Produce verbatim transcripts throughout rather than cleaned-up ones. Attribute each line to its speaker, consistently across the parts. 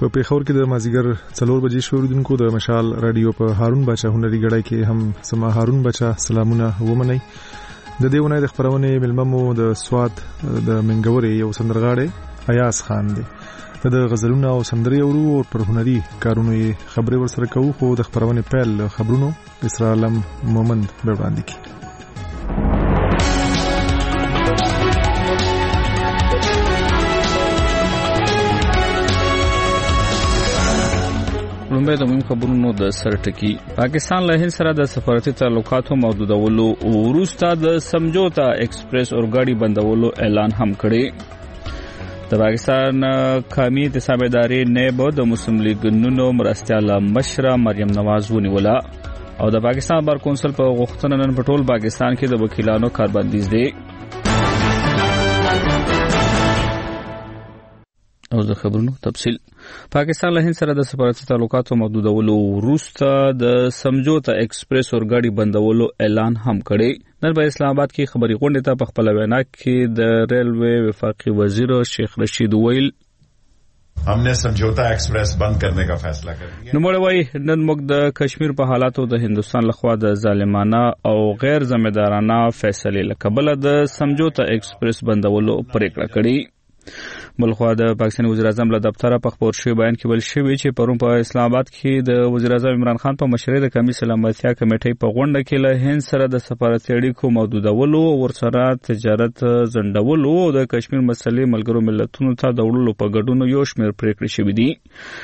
Speaker 1: په پیښور کې د مازیګر څلور بجې شو اوریدونکو د مشال رادیو په هارون بچا هنري غړای کې هم سما هارون بچا سلامونه ومني. د دې ونې د خبرونه ملممو د سواد د منګوري یو سندرغاړي ایاز خان دی. د غزلونو او سندري اورو او پر هنري کارونو خبري ورسره کوو خو د خبرونه پیل خبرونو اسرا علم مومند به وړاندې کی.
Speaker 2: لومبه د مهم خبرونو د سرټکی پاکستان له هند سره د سفارتي تعلقاتو محدودولو او وروسته د سمجھوتا ایکسپریس اورګاډي بندولو اعلان هم کړی. د پاکستان قومي اتحادیې نائب د مسلم لیگ نونو مرستیاله مشره مریم نواز ونیوله او د پاکستان بار کونسل په غوښتنه نن په ټول پاکستان کې د وکیلانو کاربندیز دی. او د خبرونو تفصیل پاکستان له هند سره د سفارتي تعلقاتو محدودولو وروسته د سمجھوتا ایکسپریس اورګاډي بندولو اعلان هم کړی. نن په اسلام آباد کې خبري غونډه ته په خپل وینا کې د ریلوے وفاقي وزیر شیخ رشید ویل
Speaker 3: हमने समझौता एक्सप्रेस बंद करने का फैसला कर लिया.
Speaker 2: نو مړوي نن موږ د کشمیر په حالاتو د هندستان لخوا د ظالمانه او غیر ذمہ دارانه فیصله لکبل د سمجھوتا ایکسپریس بندولو پریکړه کړې. بلخوا د پاکستان وزیر اعظم له دفتر په خبر شوی بیان کې ویل شوی چې پرون په اسلام آباد کې د وزیر اعظم عمران خان په مشرۍ د قومي سلامتیا کمیټې په غونډه کې له هند سره د سفارتي اړیکو محدودولو ورسره تجارت ځنډولو او د کشمیر مسلې ملګرو ملتونو ته د وړلو په ګډون یو شمېر پریکړې شوې دي.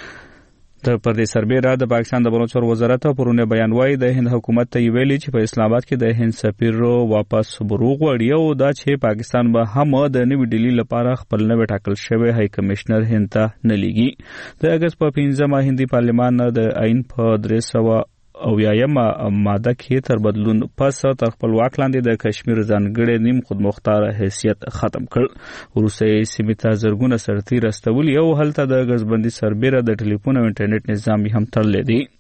Speaker 2: د پردیس سربېره د پاکستان د بهرنیو چارو وزارت پرونه بیان وایي د هند حکومت ته ویلي چې په اسلام آباد کې د هند سفیر واپس بروغ وړي او دا چې پاکستان به هم د نوې ډیلی لپاره خپل نوې ټاکل شوی هاي کمشنر هند ته نه لیږي. د اگست په پنځمه هندي پارلمان د عین په درې سوه او یایم ماده کې تر بدلون پس تر خپل واک لاندې د کشمیر ځانګړي نیم خودمختار حیثیت ختم کړ. وروسته سیمه ته زرګونه سرتي رستول یو هلته د غزبندي سربېره د ټلیفون او انټرنیټ نظام هم تړل دي.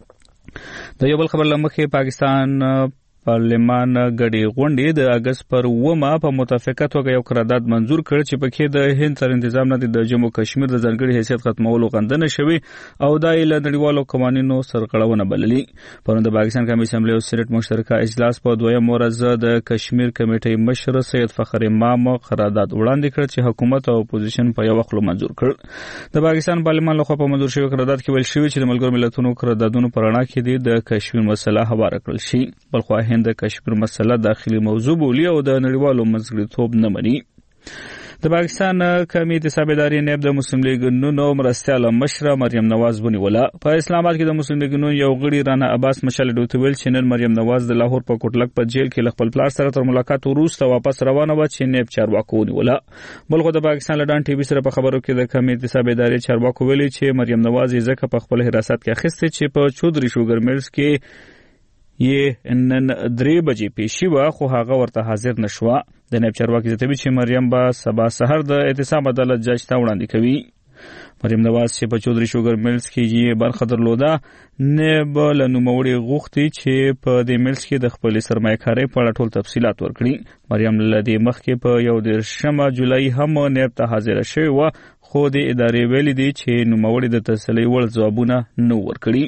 Speaker 2: د یو بل خبر لمخې پاکستان پارلمان غړي غونډې د اگست پر اومه په متفقه توګه یو قرارداد منزور کړ چې پکې د هند تر تنظیم نه د جمهور کشمیر د ځانګړي حیثیت ختمولو غندنه شوی او د ایله نړیوالو قوانینو سرغړونه بللي. پرون د پاکستان قومي اسمبلی او سېنات مشترکه اجلاس په دویم ورځ د کشمیر کمیټې مشر سید فخر امام قرارداد وړاندې کړ چې حکومت او اپوزیشن په یو وخت منزور کړ. د پاکستان پارلمان لخوا په منزور شوی قرارداد کې ویل شوی چې د ملګرو ملتونو قراردادونو پر اړه کې د کشمیر مسله هواره کړل شي. بلخو هند د کشمیر مسله داخلي موضوع بولی او د نړیوالو منځګړیتوب نه مني. د پاکستان قومي اتحادیې نائب د مسلم لیگ نونو مرستیاله مشره مریم نواز ونیوله. په اسلام آباد کې د مسلم لیگ نون یو غړي رانا عباس مشال ډوتویل چې نن مریم نواز د لاهور په کوټلک په جیل کې خپل پلار سره تر ملاقات وروسته واپس روانه و چې نائب چارواکو ونیوله. بلخو د پاکستان لډان ټي وي سره په خبرو کې د قومي اتحادیې چارواکو ویلي چې مریم نواز یې ځکه په خپل حراست کې اخیسته چې په چودري شوګر ملز کې یې نن درې بجې پیشي و خو هغه ورته حاضر نشوه. د نائب چارواکي زتوی چې مریم به سبا سحر د اعتصام عدالت جج ته وړاندې کوي. مریم نواز چې په چودري شوګر ملز کې یې برخه درلوده نائب له نوموړي غوښتي چې په دې ملز کې د خپل سرمایه‌کارۍ په اړه ټول تفصیلات ورکړي. مریم له دې مخکې په یو دېرشمه جولای هم نائب ته حاضر شوې و خو د ادارې ویلي دي چې نوموړي د تسلۍ وړ ځوابونه نه ورکړي.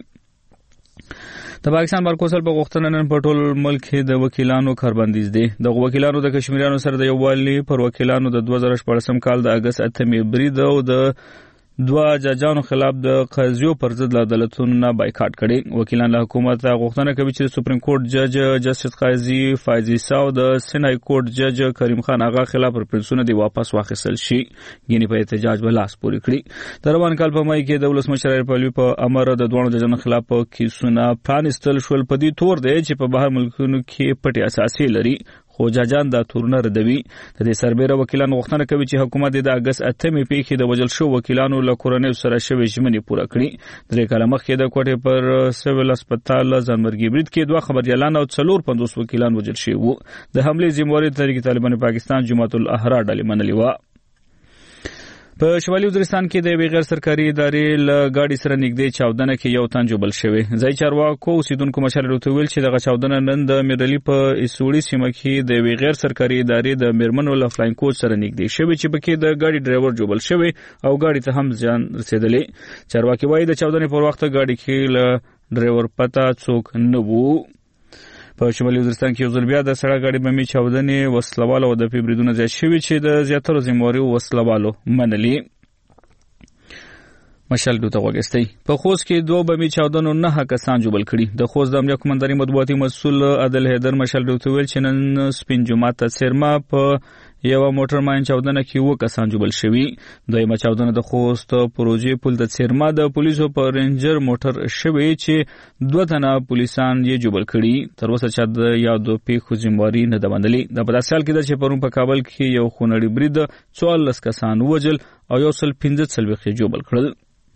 Speaker 2: د پاکستان بار کونسل په غوښتنه نن په ټول ملک کې د وکیلانو کاربندیز دی. د وکیلانو د کشمیریانو سره د یووالي پر وکیلانو د دوه زره شپږم کال د اگست اتمې برید او د دوه ججانو خلاف د قاضیو پر ضد عدالتونو نه بایکاټ کړي. وکیلان له حکومت غوښتنه کوي چې سپریم کورټ جج جسټس قاضي فایزي ساو د سنای کورټ جج کریم خان آغا خلاف پرپنسونه دی واپس واخیستل شي. ګینې په احتجاج بلاس پوری کړی. د روان کال په مای کې د ولسمشر ریپبلیک په امر د دوه ججانو خلاف کیسونه پرانستل شول. په دې تور دی چې په بهر ملکونو کې پټي اساسي لري خو ججان دا تورونه ردوي. د دې سربېره وکیلان غوښتنه کوي چې حکومت د اگست اتمې پیښې د وجل شو وکیلانو له کورنۍ سره شوی ژمنې پوره کړي. درې کاله مخکې د کوټې پر سیویل هسپتال ځانمرګي برید کې دوه خبريالان او څلور پنځوس وکیلان وژل شوي وو. د حملې ذمہوار تحریک طالبان پاکستان جماعت الاحرار ډلې منلې وه. په شمالي وزیرستان کې د یوې غیر سرکاري ادارې له ګاډي سره نږدې چاودنه کې یو تن جوبل شوی. ځای چارواکو اوسیدونکو مشر ورته ویل چې دغه چاودنه نن د میرلي په اسوړي سیمه کې د یوې غیر سرکاري ادارې د میرمنو له فلاین کوچ سره نږدې شوی چې پکې د ګاډي ډرایور جوبل شوی او ګاډي ته هم زیان رسیدلی. چارواکي وایي د چاودنې پر وخت ګاډي کې له ډرایور پته څوک نه وو. په شمالي وزیرستان کې یو ځل بیا د سړک ګاډي بمي چاودنې وسلوالو او د فبریدونو زیات شوي چې د زیاترو ذمهواري وسلوالو منلي. مشال دوته وګستي په خوست کې دوه بمي چاودنو نه کسان جوبل کړي. د خوست د امنیت کمانډري مطبوعاتي مسؤل عادل حیدر مشال دوته ویل چې نن سپین جمعه ته سرما په یو موټر ماین چاودنه کې و کسان جوبل شوي. دویمه چاودنه د خوست پروژې پل د سرما د پولیسو په رینجر موټر شوی چې دوه تنه پولیسان یې جوبل کړي. تر اوسه چې د یادو پیښو ذمہواري نه ده منلې. د په داسې حال کې ده چې پرون په کابل کې یو خونړی برید څوارلس کسان ووژل او یو سل پنځه څلوېښت یې جوبل کړل.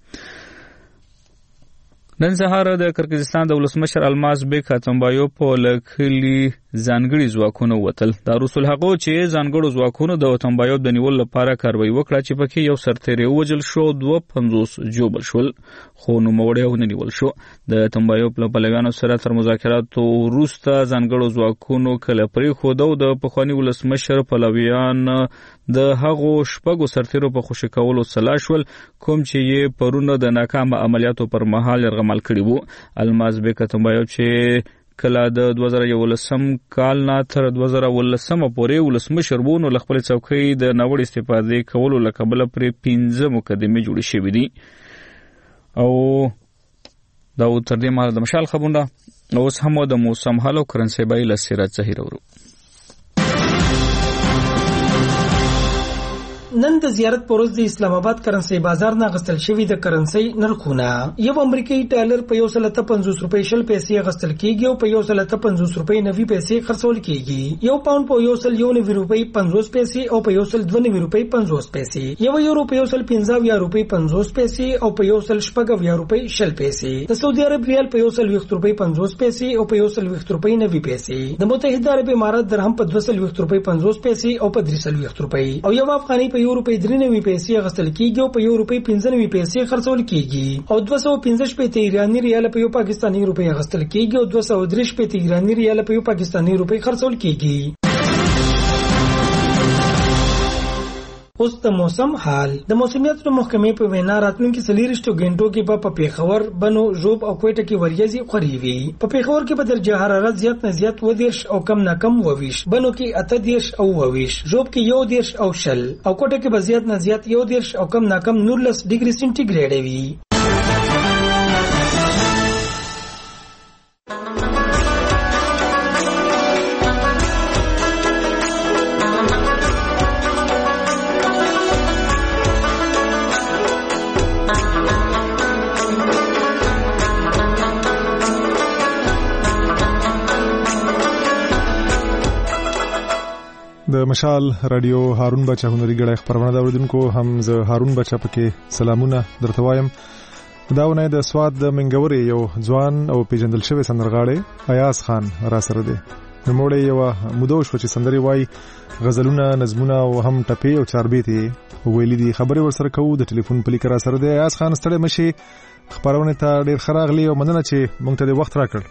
Speaker 2: نن سهار د کرکزستان د ولسمشر الماس بیک اتمبایو په لکلي ځانګړي ځواکونه وتل. دا رسول هغه چې ځانګړو ځواکونو د اتمبایو د نیول لپاره کاروایی وکړه چې پکې یو سرتیری وژل شو دوه پنځوس جوبل شول خو نوموړی ونه نیول شو. د اتمبایو په پلویانو سره تر مذاکراتو وروسته ځانګړو ځواکونو کله پرېښوده او د پخواني ولسمشر پلویان د هغو شپږو سرتیرو په خوشي کولو سلا شول کوم چې یې پرونه د ناکامه عملیاتو پر مهال یرغمل کړي وو. الماس بیک اتمبایو چې کله د دوه زره یولسم کال نه تر دوه زره ولسم پورې ولسمشر وو نو له خپل څوکۍ د ناوړه استفادې کولو له کبله پرې پنځه مقدمې جوړې شوې دي. او دا تر دې مهاله د مشال خبرونه اوس هم د موسم حال او کرنسي بای له سیرت ظاهر ورو.
Speaker 4: نن د زیارت پروز د اسلام آباد کرنسي بازار نه غستل شوی د کرنسي نرخونه یو امریکایي ډالر په یو سل پنځوس روپۍ شل پیسې غستل کیږي او په یو سل پنځوس روپۍ نوي پیسې خرڅول کیږي. یو پاوند په یو سل یو نوي روپۍ پنځوس پیسې او په یو سل دوه نوي روپۍ پنځوس پیسې. یو یورو په یو سل پنځه یا روپۍ پنځوس پیسې او په یو سل شپږ یا روپۍ شل پیسې. د سعودي عرب ریال په یو سل ویشت روپۍ پنځوس پیسې او په یو سل ویشت روپۍ نوي پیسې. د متحده عرب امارات درهم په دوه سل ویشت روپۍ پنځوس پیسې او په درې سل ویشت روپۍ او یو افغاني په یو روپۍ درې نوي پیسې غستل کیږي او په یو روپۍ پنځه نوي پیسې خرڅول کیږي او دوه سوه پنځه شپېته ایراني ریال په یو پاکستاني روپۍ غستل کیږي او دوه سوه درې شپېته ایراني ریال په یو پاکستاني روپۍ خرڅول کیږي. اوس د موسم حال. د موسمیات محکمې په وینا راتلونکي څلېرویشتو غنټو کې په پیښور، بنو، ژوب او کوټه کې وریځې خوري وي. په پیښور کې به درجه حرارت زیات نه زیات اووه دېرش او کم نه کم اووه ویشت، بنو کې اته دېرش او اووه ویشت، ژوب کې یو دېرش او شل او کوټه کې به زیات نه زیات یو دېرش او کم نه کم نولس ډیګري سنټیګریډ وي.
Speaker 1: د مشال رادیو هارون بچا هنري ګړی خبرونه دا اوریدونکو هم زه هارون بچا پکې سلامونه درته وایم. داونه د سواد د منګوري یو ځوان او پیژندل شوی سندرغاړی ایاز خان را سره دی. نوموړی یو مودو شو چې سندري وای، غزلونه، نظمونه او هم ټپې او چاربیتې ویلي دي. خبرې ورسره کوو د ټلیفون په لیک را سره دی. ایاز خان ستړی مشي، خبرونه ته ډیر خراغلی او مننه چې مونږ ته د وخت راکړ.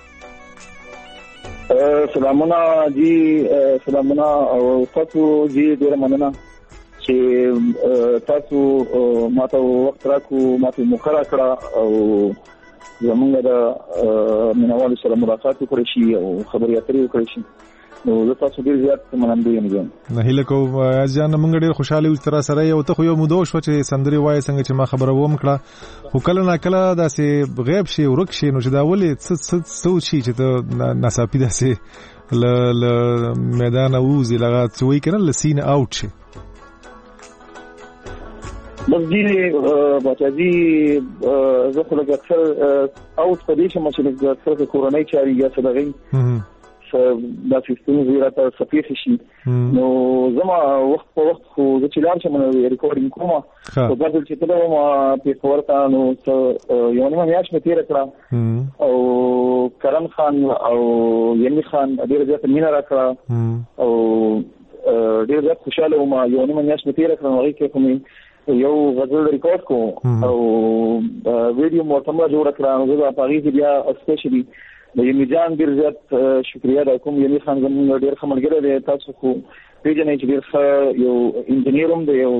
Speaker 5: سلامونه جی، سلامونه او تاسو جی ډیر مننه چې تاسو ماته وخت راکو، ماته مخره کړه او زمونږ د مینوالو سره ملاقات وکړی شي او خبرې اترې وکړی شي. نو زه تاسو ډیر زیات منندوی یم.
Speaker 1: نه هیله کوم ځان موږ ډیر خوشاله یو تر سره یو ته خو یو مودو شو چې سندري وای څنګه چې ما خبره ووم کړه، خو کله نه کله داسې غیب شي ورک شي نو چې دا ولې څه څه شي چې ته ناڅاپي داسې ل ل میدان اوزي لغه څوي کنه لسین اوټ شي.
Speaker 5: بس جی بچاجی زه خو لږ اکثر اوټ په دې شم چې لږ اکثر د کورنۍ چاري یا څه دغه دا سیستم زیراته سفیر شي. نو زما وخت په وخت خو د چلار شم ریکارډینګ کوم او په دې چې ته ما په خبرته نو یو نه میاش مې تیر کړه او کرم خان او یمی خان ډیر زیات مینا راکړه او ډیر زیات خوشاله وم. یو نه میاش مې تیر کړه هغه کې کومې یو غزل ریکارډ کوم او ویډیو مرتمه جوړ کړم زه په هغه کې بیا اسپیشلی د یمی جان ډیر زیات شکریا دا کوم یمی خان زموږ ډیر خملګری دی تاسو خو پیژنئ چې ډیر یو انجینیر هم دی یو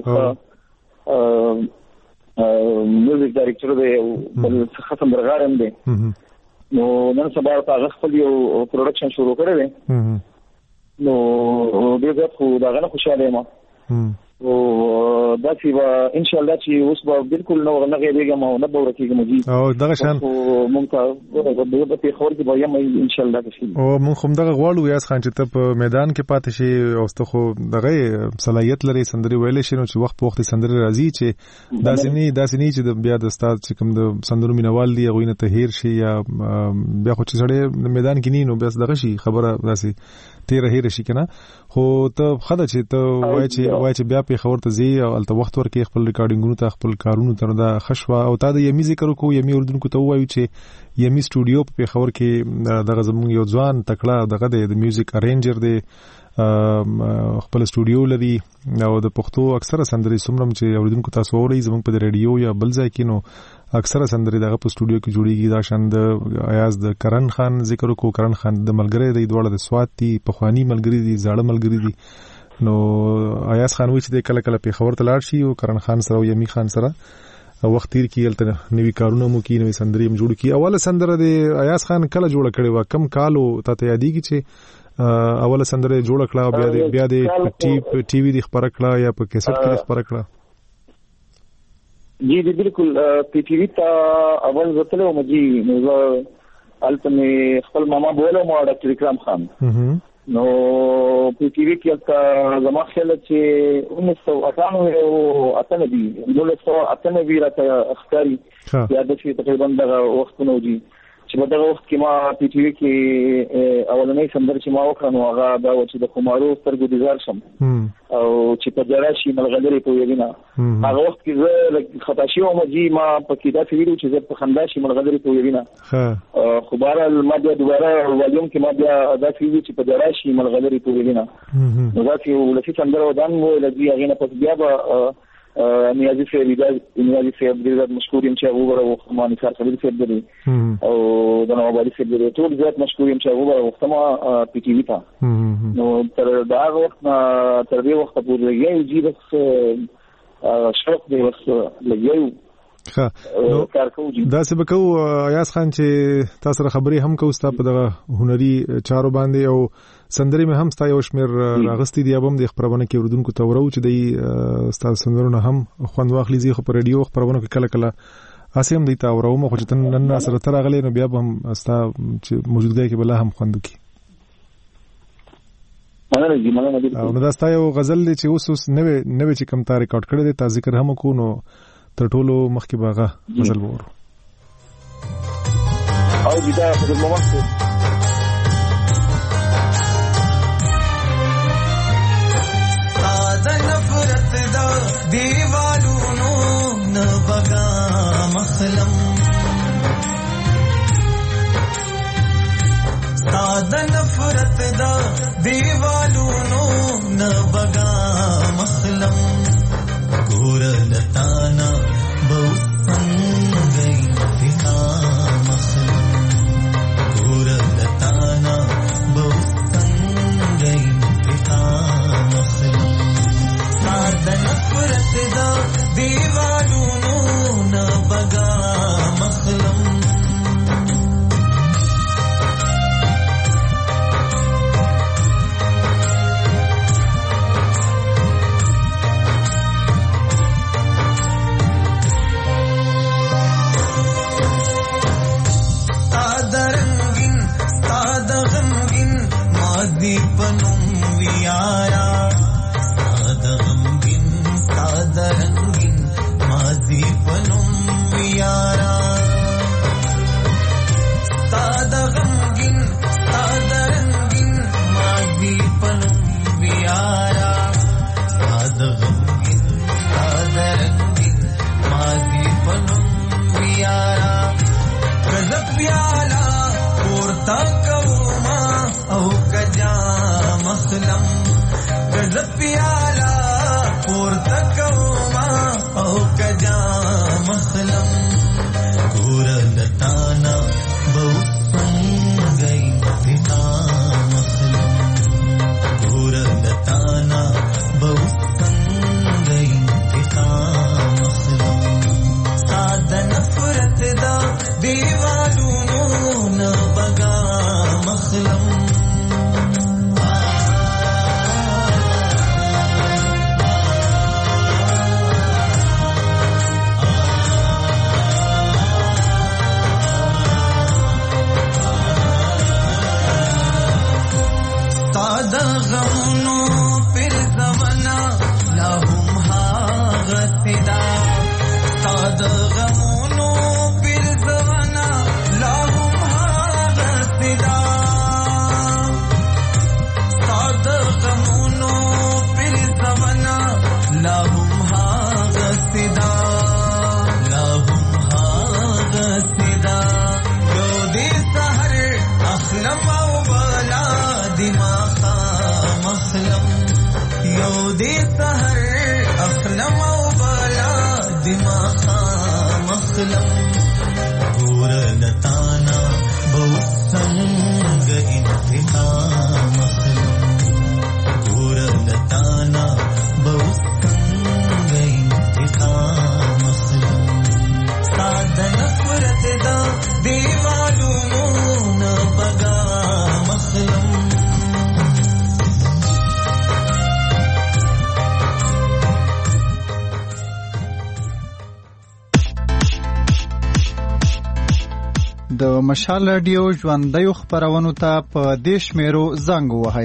Speaker 5: میوزیک ډایرکټر دی او بل څه سندرغاړی هم دی نو نن سبا هغه خپل یو پروډکشن شروع کړی دی نو ډیر زیات خو دا غنه خوشاله یم او دا چې به ان شاء الله چې اوس به بالکل نو نه غېږم او نه به ورکېږم جی
Speaker 1: او دغه شان
Speaker 5: مونږ ته د په خبر کې به یم ان شاء الله کې
Speaker 1: او مونږ هم دغه غواړو یاس خان چې ته په میدان کې پاتې شي او ست خو دغه صلاحیت لري سندري ویل شي نو چې وخت په وخت سندري راځي چې داسې نه داسې نه چې بیا د استاد چې کوم د سندرو مینوال دی غوینه ته هیر شي یا بیا خو چې سړی میدان کې نه نو بیا دغه شي خبره داسې تیر هیر شي کنه خو ته خدای چې ته وای چې وای چې بیا په خبر ته زی او الته وخت ورکې خپل ریکارډینګونو ته خپل کارونو ته دا خشوا او تا د یمی ذکر کو یمی اردوونکو ته وایو چې یمی سټوډیو په خبر کې دغه زموږ یو ځوان تکړه دغه د میوزیک ارینجر دی خپل سټوډیو لري او د پښتو اکثره سندري سمرم چې اوریدونکو تاسو اوري زموږ په ریډیو یا بل ځای کې نو اکثره سندري دغه په سټوډیو کې جوړیږي دا شاند ایاز د کرن خان ذکر کو کرن خان د ملګری دی دوړه د سوات دی په خواني ملګری دی زاړه ملګری دی نو ایاز خان وچ د کله کله په خبر تلاړ شي او کرن خان سره او یمی خان سره وخت تیر کیلته نوی کارونه مو کی نوی سندري هم جوړ کی اوله سندره د ایاز خان کله جوړ کړي وا کم کالو ته یادېږي چې اوله سندره جوړ کړه بیا د بیا د ټي ټي وی د خبره کړه یا په کیسټ کې خبره کړه
Speaker 5: جی جی بالکل پی ټی وی ته اول زتلو مجي نو الته خپل ماما بوله مو ډاکټر اکرام خان نو پی ټی وی کې تا زما خیال چې انیس سو اٹھانوے او اتنبی دولس سو اتنبی راته اختیاري یاد شي تقریبا دغه وخت نو جی چې په دغه وخت کې ما پی ټی وی کې اولنۍ سندره چې ما وکړه نو هغه دا و چې د خمارو سترګو دیزار شم او چې په جرا شي ملغلري په یوینا هغه وخت کې زه خطا شي او مجي ما په کې دا ویلو چې زه په خندا شي ملغلري په یوینا خو بهر ما بیا دوباره والیوم کې ما بیا دا ویلو چې په جرا شي ملغلري په یوینا نو دا چې ولسی سندره ودان مو لږی هغه نه پس بیا به نیازی صاحب نیازی صاحب ډېر مشکور یم چې هغه وروه ما نثار خلیل صاحب دی او د نوابالي صاحب دی ټول زیات مشکور یم چې هغه وروه ما پی ټی وی ته نو تر دا وخت تر دې وخت پورې یې جی بس شوق دی بس لګیو
Speaker 1: ښه نو دا څه به کوو ایاز خان چې تاسو سره خبرې هم کوو ستا په دغه هنري چارو باندې او سندري مې هم ستا یو شمیر راغستې دي ابم د خبرونه کې اوردونکو ته ورو چې د ستا سندرونه هم خوند واخلي زی خو په ریډیو خبرونه کې کله کله اسیم دی تا ورو مخ چې نن سره تر غلې نو بیا هم ستا چې موجودګۍ کې بل هم خوند کی او نو دا ستا یو غزل چې اوس اوس نوې نوې چې کم تا ریکارډ کړی دی تا ذکر هم کو نو تر ټولو مخکې باغه غزل وورو
Speaker 5: او دا په موږ
Speaker 6: دا نفرت دا دیوالونو نه بغا مخلم دا نفرت دا دیوالونو نه بغا مخلم ګور لتانا بو څنګه فتا مخلم ګور لتانا بو څنګه فتا مخلم دا نفرت دا دیوالونو نه بغا مخلم दीपनुम वियारा सादा गमगिन सादा रंगिन माजी पनुम वियारा सादा गमगिन सादा रंगिन माजी पनुम वियारा सादा गमगिन सादा रंगिन माजी पनुम वियारा गजब प्याला पोरता कवमा او کجا مخلم بما مخلم ګور نتانا بوسنګ انتقام مخلم ګور نتانا بوسنګ انتقام مخلم ساده نفرت دا دیوالونو نه بغا مخلم
Speaker 7: د مشال رادیو ژوندۍ خبرونو ته په دیش میرو زنګ وهاي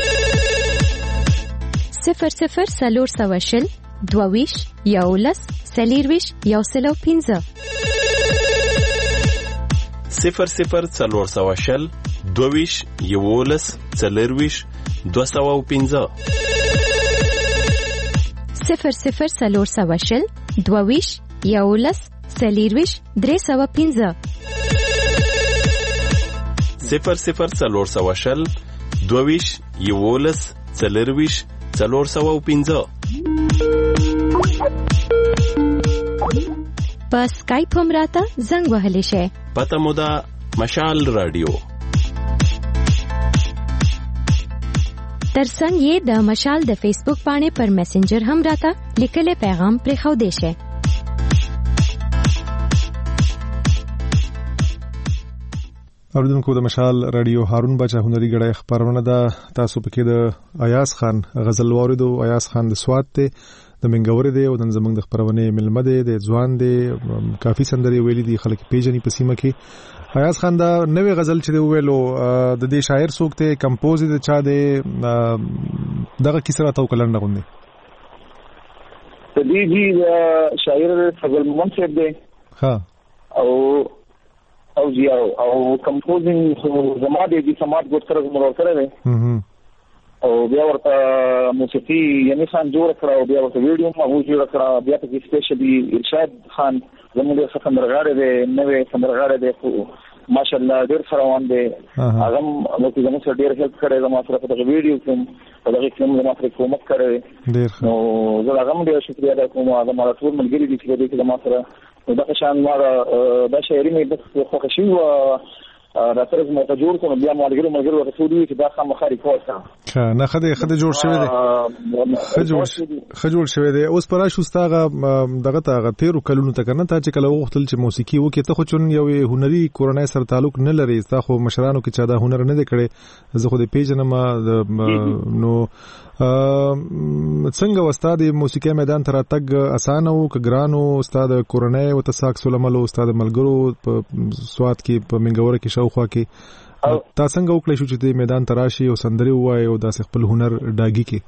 Speaker 8: صفر صفر سلور سواشل دوویش یولس سلیرویش یوسلو پینزه
Speaker 9: صفر صفر سلور سواشل دوویش یولس سلیرویش دوسو پینزه
Speaker 8: صفر صفر سلور سواشل دوویش یولس سلیرویش درې سوه پینزه
Speaker 9: صفر صفر سلور سواشل دوویش یولس سلیرویش سلور سوه پینزه
Speaker 8: په سکایپ هم راته زنګ وهلی شي.
Speaker 9: پته مو ده مشال رادیو.
Speaker 8: ترڅنګ یې د مشال د فیسبوک باندې پر میسنجر هم راته لیکلي پیغام پرې خو دی شي.
Speaker 1: اوریدونکو د مشال رادیو هارون بچا هنري غړای خبرونه ده. تاسو پکې د ایاز خان غزل واردو. ایاز خان د سواد ته د منګوري دی او د زمنګ د خبرونه ملمه دی د ځوان دی کافي سندري ویلي دي خلک پیژني په سیمه کې. ایاز خان دا نوې غزل چې ویلو د دې شاعر څوک ته کمپوز دي چا دی دغه کیسه راته وکړل غوندي
Speaker 5: د دې دی شاعر فضل محمد صاحب دی
Speaker 1: ها
Speaker 5: او او زیاو او کمپوزینګ زما د دې سماعت ګوت سره مرور کړی دی او بیا ورته موسیقي یعنی خان جوړ کړ او بیا ورته ویډیو ما هو جوړ کړ بیا په کې سپیشلی ارشاد خان زموږ د سندرغاړي دی نوې سندرغاړي دی ماشاءالله ډېر روان دی هغه نو چې زموږ سره ډېر هیلپ کړی زموږ سره په دغه ویډیو کې په دغه کې زموږ سره کومک کړی نو زه هغه هم ډېر شکریا ادا کوم هغه ما ټول ملګري دي چې دې کې زموږ سره دا شان ما دا شاعري مې د خوښ شي او دا سره مو ته جوړ کوم بیا مالګرو مالګرو رسولي چې دا خام مخاري کوسه
Speaker 1: نه خدای خدای جوړ شوی دی خجول خجول شوی دی اوس پرا شوستاغه دغه تاغه تیرو کلونو ته کنه ته چې کله وختل چې موسیقي وکي ته خو چون یو هنري کورنۍ سره تعلق نه لري تا خو مشرانو کې چا دا هنر نه دی کړي زه خو د پیژنم نو څنګه استاد موسیقي میدان ته راتګ اسانه او ګرانو استاد کورنۍ او تساک سلملو استاد ملګرو په سواد کې په منګور کې شاوخوا کې تا څنګه وکړې شو چې د میدان تراشي او سندري وای او د خپل هنر ډاګي کې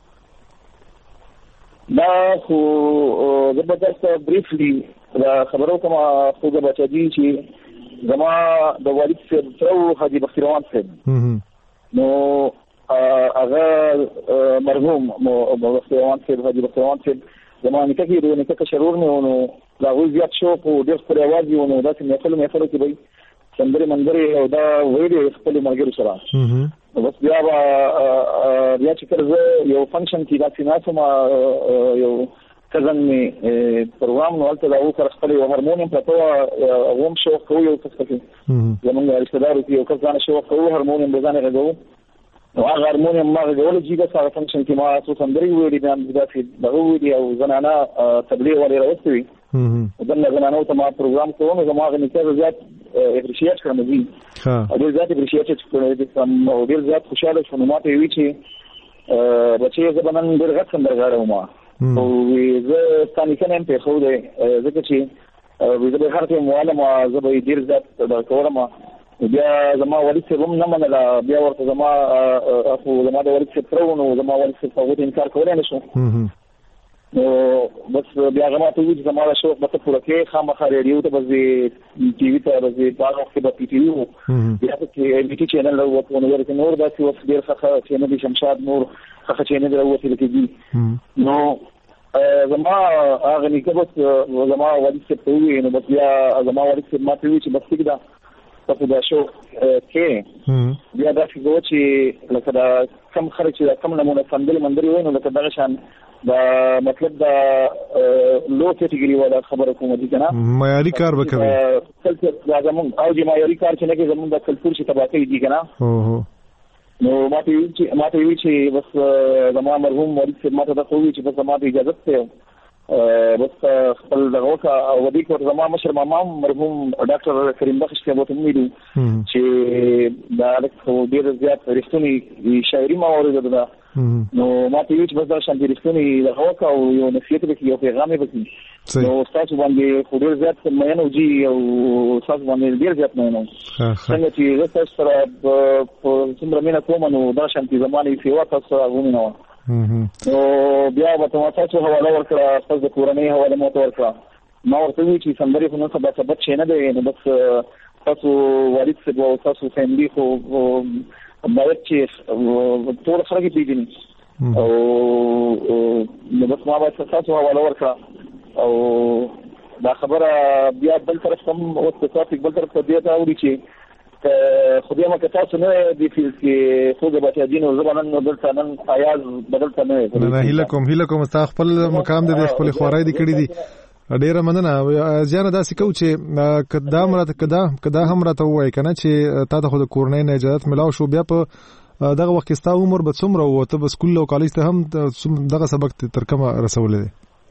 Speaker 5: دا خو زبردست بریفلی دا خبرو کوم خو د بچی چې زما د والد سره حاجی بختي روان صاحب نو هغه مرحوم مو بختي روان صاحب حاجی بختي روان صاحب زما نکه کې دوه نکه شرور نه ونو دا وی زیات شو په ډېر پر आवाज ونه دا چې مې خپل مې خپل کې وای سندري منظري او دا ویډیو خپل مرګرو سره بس بیا بیا چې کړه یو فنکشن کې دا سیناسو ما یو کزن می پروګرام نو البته دا و کار خپل یو هارمونیم پټو اوم شو خو یو څه کې زمونږ رشتہ دارو کې یو کزان شو خو هارمونیم بزانه غو نو هغه هارمونیم ما غوړل چې دا سره فنکشن کې ما څو سندري ویلې دا چې دا ویډیو او زنانا تبلیغ ولې راوستي ودلنا زنانو ته ما پروګرام کوم زما غو نکاح زیات اپریشیټ کړم دي ها ډېر زیات اپریشیټ کړم دي او ډېر زیات خوشاله شوم ماته وی چې بچي زبنن ډېر غټ سندرغاړو ما او زه ستانه کنه په خو دې ځکه چې زه به هر څه مواله ما زه به ډېر زیات دا کوم بیا زما والد څخه هم نه منله بیا ورته زما اخو زما د والد څخه پرونو زما والد څخه هغه انکار کولای نه شو نو بس بیا هغه ماته وی چې زما د شوق مته پوره کې خامخا ریډیو ته بس ټي وي ته بس په هغه وخت کې په پی ټي وي بیا چې ام ټي چینل وروته نو ورته نور داسې وخت ډیر ښه چینل دي شمشاد نور ښه چینل وروته لکه نو زما هغه نیکه بس زما والد څخه وی نو بس بیا زما والد څخه ماته وی چې بس کېدا تاسو دا شو کې بیا دا څنګه چې لکه دا کم خرچ دا کم نمونه سندل مندري وینو لکه دغه شان دا مطلب دا لو کیټګری ولا خبره کوم دي کنه
Speaker 1: معیاري کار وکوي
Speaker 5: دا زمون او چې معیاري کار چې نه کې زمون د کلچر چې تباکې دي کنه
Speaker 1: اوه
Speaker 5: نو ماته وی چې ماته وی چې بس زمو مرحوم مولوی صاحب ماته دا کوي چې بس ماته اجازه ته بس خپل دغه او ودی کو زمو مشر مامام مرحوم ډاکټر کریم بخش ته وته ویلو چې دا لکه ډیر زیات رښتونی شاعري ما اورېده ده نو ماته وی چې بس دا شان رښتونی دغه او یو نصیحت وکړي او پیغام یې وکړي نو تاسو باندې ډیر زیات مینه وجي او تاسو باندې ډیر زیات مینه څنګه چې تاسو سره په څومره مینه کوم نو دا شان چې زمانه سیوا تاسو سره غوښنه نو بیا به تاسو حواله ورکړه تاسو د کورنۍ حواله مو ورکړه ما ورته وی چې سندري په نو سبا سبا چې نه دی نو بس تاسو والد څخه او تاسو فیملی خو باید چې ټول خلک پیژني او نو بس ما باید تاسو حواله ورکړه او دا خبره بیا بل طرف هم او تاسو بل طرف ته دی ته وړي چې خدای ما که تاسو نه دی فیل کې خوګه بچا دین او زبانن نو دلته نن آیاز بدلته نه
Speaker 1: نه هیله کوم هیله کوم تاسو خپل مقام دې خپل خوارای دي کړی دي ډیره مننه ځان داسې کو چې کدا مرته کدا کدا هم راته وای کنه چې تا ته خود کورنۍ نه اجازه ملاو شو بیا په دغه وخت ستا عمر به څومره وته بس سکول او کالج ته هم دغه سبق تر کومه رسولې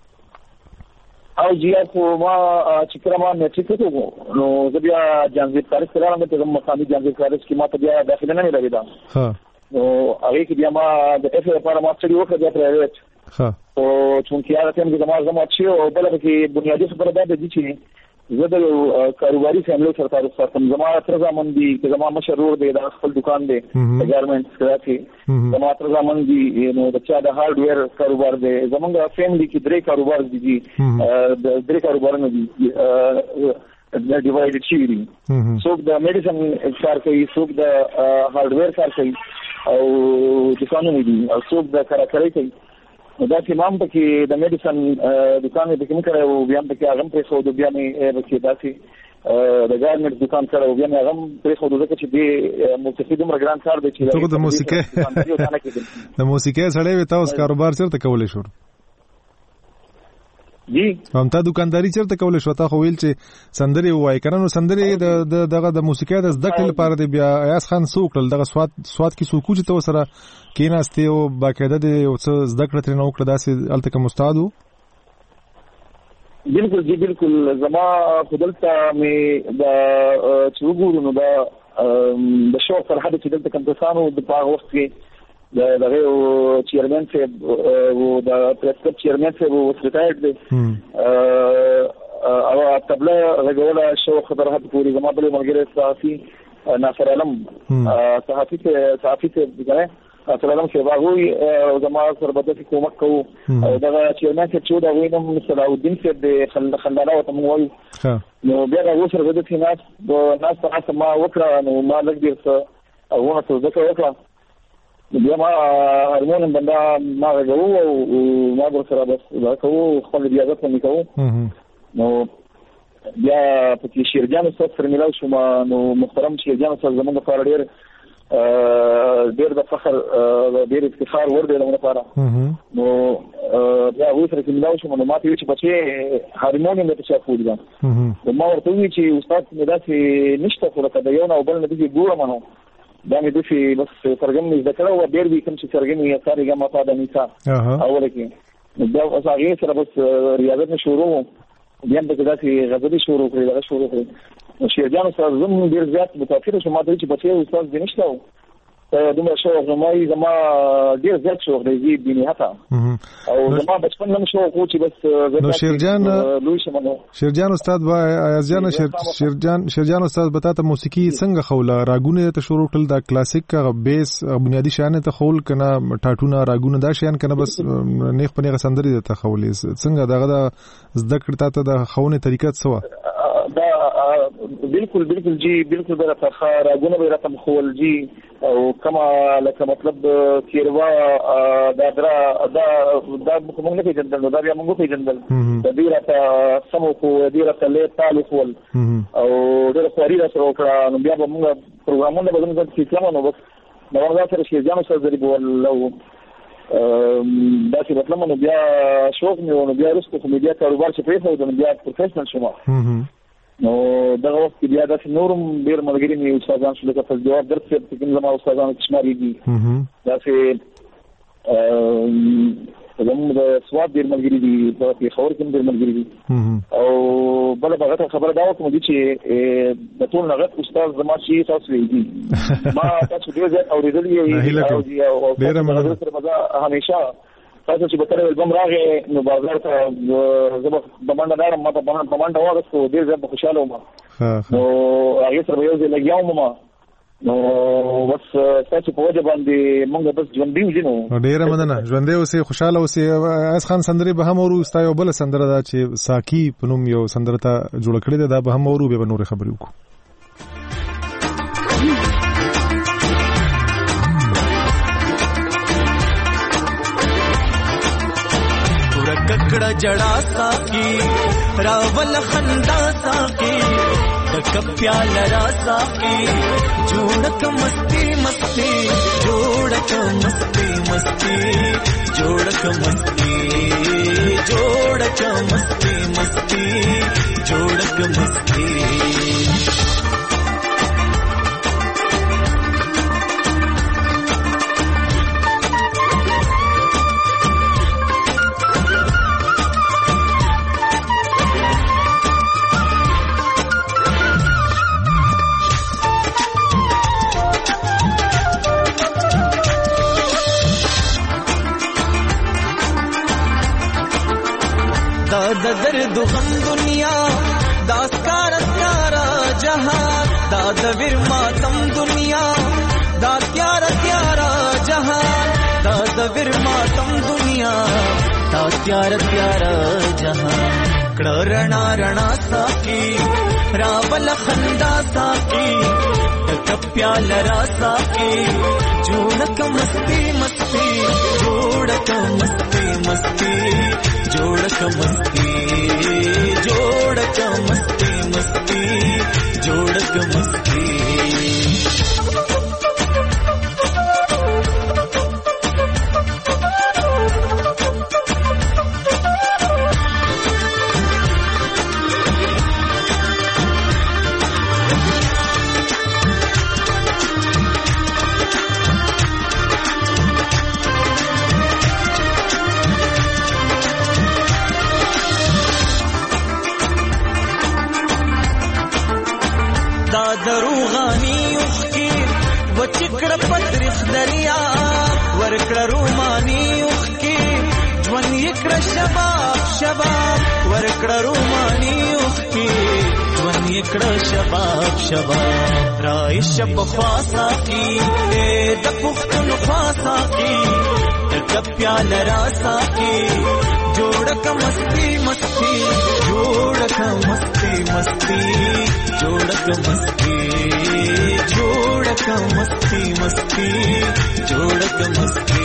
Speaker 5: او جیا کو ما چې کړه ما نه چې کېږو نو زه بیا جانزیب کارس سره راغلم ته مقامي جانزیب کارس کې ما ته بیا داخله نه لري دا ها نو هغه کې بیا ما د اف لپاره ما ستړي وکړ بیا پرایویټ ها او چې هغه ټیم کې ما زما چې او بل کې بنیادی خبره ده چې زه د کاروباري فیملی سره تعلق ساتم زما تر ځامن دي چې زما مشرور دی د خپل دکان دی د ګارمنټس کې زما تر ځامن دي نو د چا د هارډویر کاروبار دی زمونږ فیملی کې درې کاروبار دي د درې کاروبارونه دي د ډیوایډډ شي دي څوک د میډیسن کار کوي څوک د هارډویر کار کوي او دکانونه دي او څوک د کراکري کوي دا چې مام پکې د میډیسن دکان دې کوم کړو بیا پکې هغه پرې خو د بیا نه پکې داسې د ګارمنټ دکان کړو بیا هغه پرې خو دغه چې د موسیقي د مرګران کار دی چې
Speaker 1: د موسیقي د موسیقي سره وي تاسو کاروبار چیرته کولای شو
Speaker 5: جی
Speaker 1: هم تا دکانداري چیرته کولای شو تا خو ویل چې سندري وای کنه نو سندري د دغه د موسیقي د زده کړې لپاره دی بیا ایاس خان سوکل دغه سواد سواد کی سوکو چې تو سره کیناسته او باقاعده د او څه زده کړې تر نو کړه داسې الته کوم استاد
Speaker 5: بالکل جی بالکل زما خپلته مې د چوغورو نو دا د شو پر حد چې دلته کوم تاسو د پاغ وخت کې د دغه چیرمن صاحب او د پریسکرپ چیرمن صاحب او ریټایرډ دی او تبله غوړه شو خبره هڅه پوری زما بل ملګری صحافي ناصر علم صحافي صحافي څنګه ناصر علم چې واغوي زما سره بده کومک کوو او دغه چیرمن صاحب چې دا وینم صلاح الدین صاحب د خندانه وته موي نو بیا هغه سره بده چې ناس ناس تاسو ما وکړه نو ما لګ ډیر څه او ونه څه ځکه وکړه بیا ما هرمون بندا ما غوو او ما به سره بس دا کوو خپل ریاضت هم کوو نو بیا په کې شیرجان استاد سره ملاو شو نو محترم شیرجان استاد زموږ لپاره ډیر ډیر د فخر ډیر افتخار ور دی لپاره نو بیا وې سره ملاو شو نو ما ته چې بچي هرمون مې ته شافو دي نو ما ورته وی چې استاد مې داسې نشته خو لکه د یو نه بل نه دي ګوره منو دا مې د شي بس ترجمه مې ذکر او ډېر وی کوم چې ترجمه یې کار یې ما پاده نیسا اول کې دا اوس هغه سره بس ریاضت نه شروع بیا په دغه کې غزل شروع کړی دا شروع کړی شیرجان سره زم ډېر زیات متاثر شوم ما ته چې بچي استاد دې نشته ته دومره شو زمای زما ډېر زیات شو د دې بینه هتا او زما بچپن نن شو کو چې بس
Speaker 1: نو شیرجان لوی شمنو شیرجان استاد با ازیان شیرجان شیرجان استاد بتا ته موسیقي څنګه خوله راګونه ته شروع کړل دا کلاسیک بیس بنیادی شان ته خول کنه ټاټونه راګونه دا شان کنه بس نیخ پنیغه سندري ته خولې څنګه دغه زده کړه ته د خونه طریقه څه
Speaker 5: دا بالکل بالکل جی بالکل دا راګونه به رقم خول جی او کما لکه مطلب کیروا دا درا دا دا موږ نه پیژندل دا بیا موږ پیژندل د دې راته سمو کو د دې راته له تعلق ول او ډېر خوري سره وکړه نو بیا به موږ پروګرامونه بدل کړو چې کومه نو بس نو موږ سره شي ځانو سره ضرب ول دا چې مطلب نو بیا شوق مې ونه بیا رسته خو بیا کاروبار چې پیښو د بیا پروفیشنل شوم نو دغه وخت کې بیا د نورم ډیر ملګری مې استادان شو لکه په جواب درته چې کوم زما استادان چې شماري دي دا چې زموږ د سواد ډیر ملګری دي په خبر کې ډیر ملګری دي او بل هغه خبره دا وکړم چې د ټول نغت استاد زما چې تاسو ویلي ما تاسو ډیر زیات اوریدلې او ډیر مننه سره همیشه تاسو چې به تر البم راغې نو بازار ته زما د باندې دارم ما ته په باندې واغستو ډیر زیات خوشاله وم نو هغه سره یو ځای لګیاو ما نو بس تاسو په وجه باندې موږ بس ژوندۍ وځو
Speaker 1: ډیر مننه ژوندۍ اوسې خوشاله اوسې اس خان سندري به هم ورو استایو بل سندره دا چې ساکی پنوم یو سندره ته جوړ کړی دا به هم ورو به نور خبرې وکړو
Speaker 6: ککڑا جڑا ساکی راول خندا ساکی دک پیال را ساکی جوڑک مستی مستی جوڑک مستی مستی جوڑک مستی جوڑک مستی مستی جوڑک مستی دا درد غم دنیا دا سکار سکارا جہان دا دویر ماتم دنیا دا تیارا تیارا جہان دا دویر ماتم دنیا دا تیارا تیارا جہان کڑا رنا رنا ساکی راول خندا ساکی تک پیال را ساکی جوڑک مستی مستی جوڑک مستی مستی جوڑک مستی جوڑک مستی مستی جوڑک مستی دروغانی اخکی و چکڑ پترخ دریا ورکڑ رومانی اخکی جون یکڑ شباب شباب ورکڑ رومانی اخکی جون یکڑ شباب شباب رائی شب خواسا کی اے دپختن خواسا کی دپ پیال راسا کی جوڑک مستی مستی جوڑک مستی مستی جوڑک مستی جوڑک مستی مستی جوڑک مستی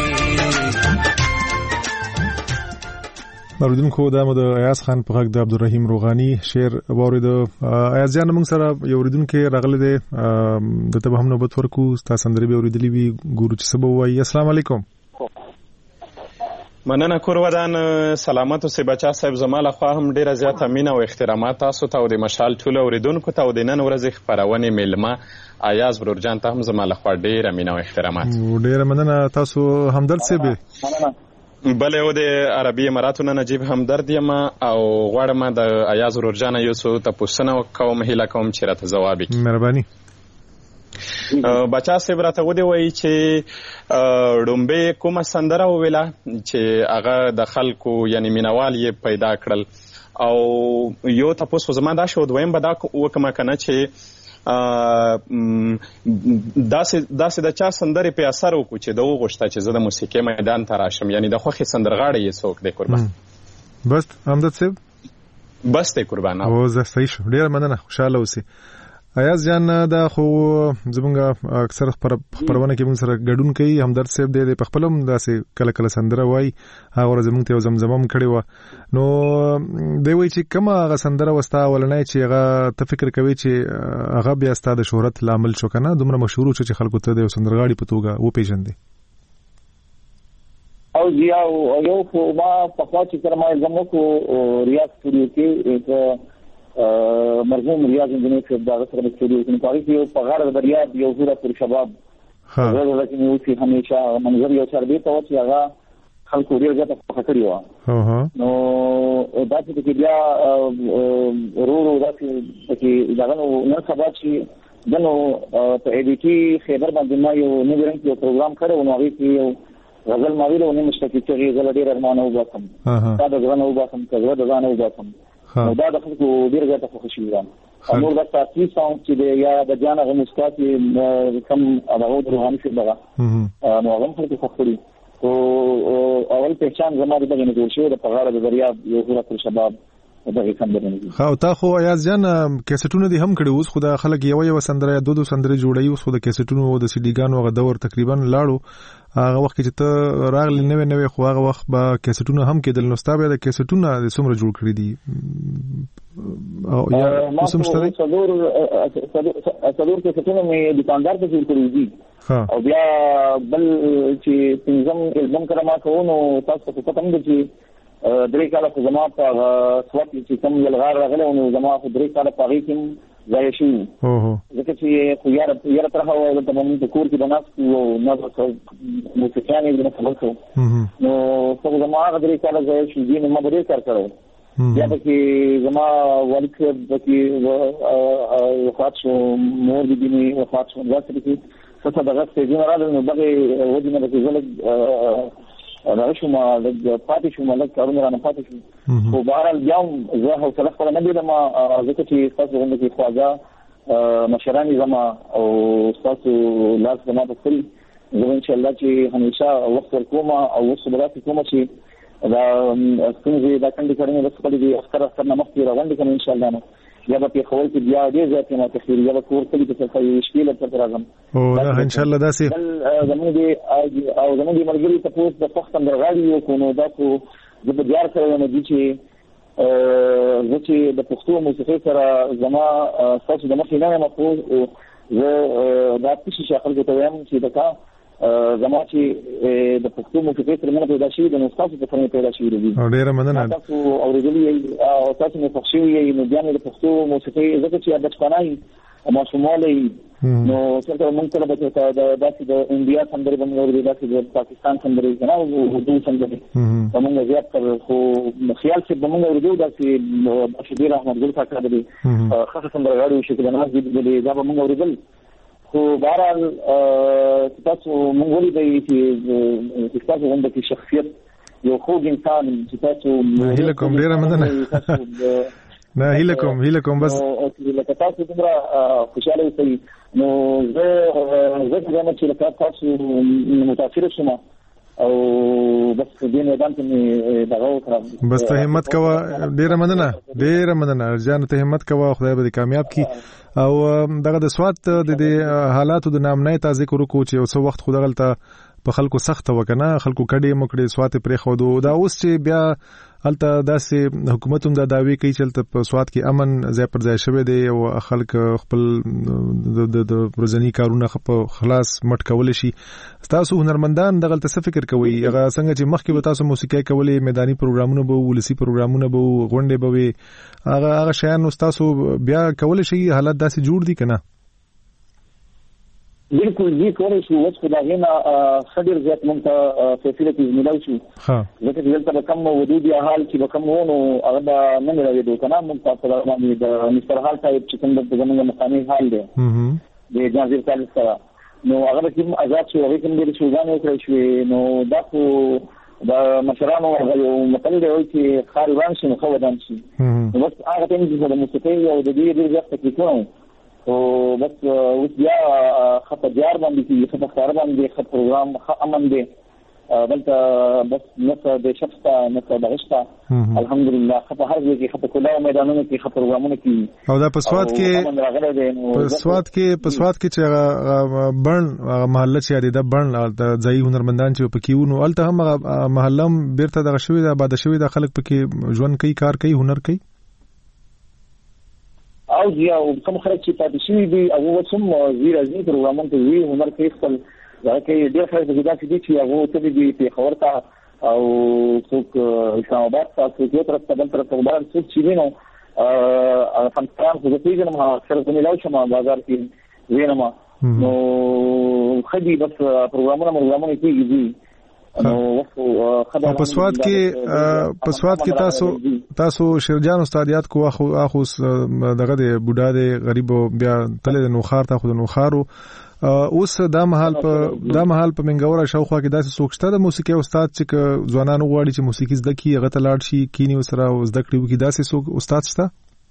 Speaker 1: اوریدونکو دا مو د ایاز خان په غږ د عبدالرحیم روغانی شعر واورید. ایاز جان موږ سره یو اوریدونکو راغلی دی د ته هم نوبت ورکو تاسو سندري به اوریدلی وی ګورو چې سبا وایي. السلام علیکم.
Speaker 9: مننه کورودان سلامت اوسې بچا صاحب زما له خوا هم ډیره زیاته مینه او احترامات تاسو ته او د مشال ټول اوریدونکو ته او د نن ورځې خبرونه میلمه ایاز برورجان ته هم زما له خوا ډیره مینه او احترامات.
Speaker 1: ډیره مننه تاسو همدرد صاحب.
Speaker 9: بله او د عربي اماراتو نه نجیب همدرد یم او غواړم د ایاز برورجان یو څه تپوسنه وکوم هیله کوم چې راته ځواب وکړي.
Speaker 1: مهرباني.
Speaker 9: بچا صاحب راته ودی وایي چې ډومبه کومه سندره وویله چې هغه د خلکو یعنی مینوال یې پیدا کړل او یو تاسو زما دا شو دویم به دا وکم کنه چې داسې داسې د چا سندرې په اثر وکړو چې د وغوښته چې زه د موسیقۍ میدان ته راشم یعنی د خوښې سندرغاړی یې څوک دی قربان؟
Speaker 1: بس همدرد صاحب.
Speaker 9: بس دی قربان.
Speaker 1: او زه صحیح شو. ډېره مننه خوشاله اوسئ. ایاز جان دا خو زمونږ اکثر خبرونه کې موږ سره ګډون کوي همدرد صاحب دې په خپلم داسې کله کله سندره وای هغه زمونږ ته زمزمم کړی و نو دوی وایي چې کومه هغه سندره وستا ولنای چې هغه ته فکر کوي چې هغه بیا ستاسو شهرت لامل شو کنه دومره مشهور شو چې خلکو ته د سندرغاړي په توګه و پیژندې
Speaker 5: او یو یو خو ما په خوا چې سره ما زموږ کو ریاض سټوډیو کې مرحوم ریاض انجینیر صاحب دا سره سټوډیو کې په هغه په غاړه د دریا یو زوره پر شباب ها زه چې نو چې همیشه منظر یو چار دی ته چې هغه خلکو ډیر ځته په خطر یو ها نو دا چې بیا ورو ورو دا چې دا نو نن سبا چې دنو په اې ډي ټي خیبر باندې ما یو نو ورنګ یو پروګرام کړو نو هغه کې یو غزل ماویل ونه مشتکی چې غزل ډیر ارمانه وباسم دا د غزل وباسم چې دا ځانه وباسم نو دا د خلکو ډیر ځای ته خوشي وي نو دا تاسو ساوند چې یا د جانه غمسکات کم هغه د روحاني څخه دغه نو هغه خلکو خوشي او اول پہچان زموږ د بغیر جوړ شو د پغاړه د دریا یو صورت شباب دغه سندره
Speaker 1: خو تا خو ایاز جان کیسټونه دي هم کړي اوس خو د خلک یو یو سندره یا دو دو سندره جوړي اوس خو د کیسټونو او د سیډي ګانو غو دور تقریبا لاړو هغه وخت چې ته راغلی نوې نوې خو هغه وخت به کیسټونه هم کېدل نو ستابه د کیسټونه د څومره جوړ کړی دي او یا کوم څه
Speaker 5: صدور صدور کیسټونه مې دکاندار ته جوړ کړی دي او بیا بل چې پنځم البم کړه ما کوو تاسو په پتم دي چې درې کاله په زما په سوات کې کوم یلغار راغله نو زما په درې کاله په غي کې ځای شو اوه ځکه چې خو یاره یاره تر هغه د تمام د کور کې بناست او نو موسیقي نه د خبرو نو څو زما هغه درې کاله ځای شو دي نو ما ډېر کار کړو بیا چې زما والد چې وفات شو مور دې دې وفات شو ځکه چې څه دغه څه جنرال نو دغه ودی نه کې راځه شو ما د پاتې شو ملک کارونه نه پاتې شو خو بهرحال بیا زه حوصله خپل نه دیدم ځکه چې تاسو غوښتل چې خواجه مشران زما او تاسو لاس زما په خپل زه ان شاء الله چې همیشه وخت ورکوم او صبرات کوم چې دا څنګه دا څنګه کړنه د خپل دي اختر اختر نه مخکې راغلی کوم ان شاء الله نو یا به خپل کې بیا دې ځاتې ما تخیر یا به کور ته دې څه شي له تر راځم
Speaker 1: او ان شاء الله دا سي
Speaker 5: زموږ دي او زموږ دي مرګري تاسو د وخت اندرغالي یو کو نو دا کو د بجار سره نه دي چې زه چې د پښتو موسیقي سره زما تاسو د مخې نه ما کو زه دا څه شي خلکو ته وایم چې دا زما چې د پښتو موسیقي سره نه پیدا شي د نوښتو په فرمه پیدا شي دي
Speaker 1: او ډیره مننه
Speaker 5: تاسو اوریدلې او تاسو نه پښتو یې نو بیا د پښتو موسیقي زکه چې د ښکانای ما شمالي نو څنګه مونږ ته به د داسې د انډیا څنګه به موږ د داسې د پاکستان څنګه نه او اردو څنګه موږ زیات تر خو خیال چې موږ اردو داسې شبیر احمد ګل فاکر دی خاصه څنګه غاړي شي چې ناز دې دا به موږ اوریدل خو بهرحال تاسو موږ ولې چې تاسو هم د شخصیت یو خوږ انسان چې تاسو
Speaker 1: هیله کوم ډیره مننه نه هیله کوم هیله کوم بس
Speaker 5: لکه تاسو دومره خوشاله اوسئ نو زه زه څنګه چې تاسو متاثر شوم او بس دې میدان ته دغه وکړم
Speaker 1: بس ته همت کوه ډیره مننه ډیره مننه ارجان ته همت کوه خدای به کامیاب کی او دغه د سوات د حالاتو د نام نه تا ذکر وکړو چې اوس وخت خو دغلته په خلکو سخت وکنه خلکو کډې مکړې سوات پرې خو دا اوس چې بیا الته داسې حکومت هم دا داوی کوي چې په سوات کې امن ځای پر ځای شوی دی او خلک خپل د ورځنی کارونه خلاص مټ کول شي تاسو هنرمندان دغه څه فکر کوي هغه څنګه چې مخکې به تاسو موسیقي کولې میداني پروګرامونه به ولسی پروګرامونه به غونډې به هغه هغه شیان تاسو بیا کول شي حالت داسې جوړ دي کنه
Speaker 5: بالکل دې کولای شو اوس په دغه نه خډیر زیات مونږ ته فیسیلیټیز ملای شو ها ځکه چې دلته کوم وجودي حال چې کوم ونه هغه نه لري دوه کنه مونږ تاسو باندې د مستر حال صاحب چې کوم د زمونږ مقامي حال دی د جازیر تعالی سره نو هغه کوم آزاد شو هغه کوم د شوګانو کړی شو نو دا خو د مشرانو هغه متل دی چې خاربان شي نو خو ودان شي نو بس هغه ټیم چې د موسیقي او د دې ډېر ځخ تکلیفونه او بس اوس بیا خط جار باندې چې خط خبر باندې خط پروګرام امن دی دلته بس نص د شپستا نص د غشتا الحمدلله خطه هر ځای کې خطه کله میدانونو کې خطر پروګرامونه کې
Speaker 1: او دا په سواد کې په سواد کې په سواد کې چې بڼ محله چې د بڼ د ځای هنرمندان چې پکې ونه الته هم محله بیرته د غشوي د آباد شوی د خلک پکې ژوند کوي کار کوي هنر کوي
Speaker 5: او یا کوم خلک چې پاتې شوي دي او وسم زیرا زی پروګرامونه کوي هنر کوي خپل دا کې ډېر خلک د داسې دي چې هغه ته دي په خبر تا او څوک اسلام آباد تاسو یو طرف ته بل طرف ته بل څوک چې وینو ا فنکران څه دي چې ما سره کومې لاو شمه بازار کې وینم نو خدي بس پروګرامونه پروګرامونه کېږي
Speaker 1: او په سواد کې په سواد کې تاسو تاسو شیرجان استادیات کو اخو اخو دغه د بوډا د غریب بیا تل د نوخار ته خود نوخارو اوس دا محل په دا محل په منګوره شاوخوا کې داسې څوک شته د موسیقي استاد چې ځوانانو غواړي چې موسیقي زده کړي هغه ته لاړ شي کینی وسره زده کړي وکړي داسې څوک استاد شته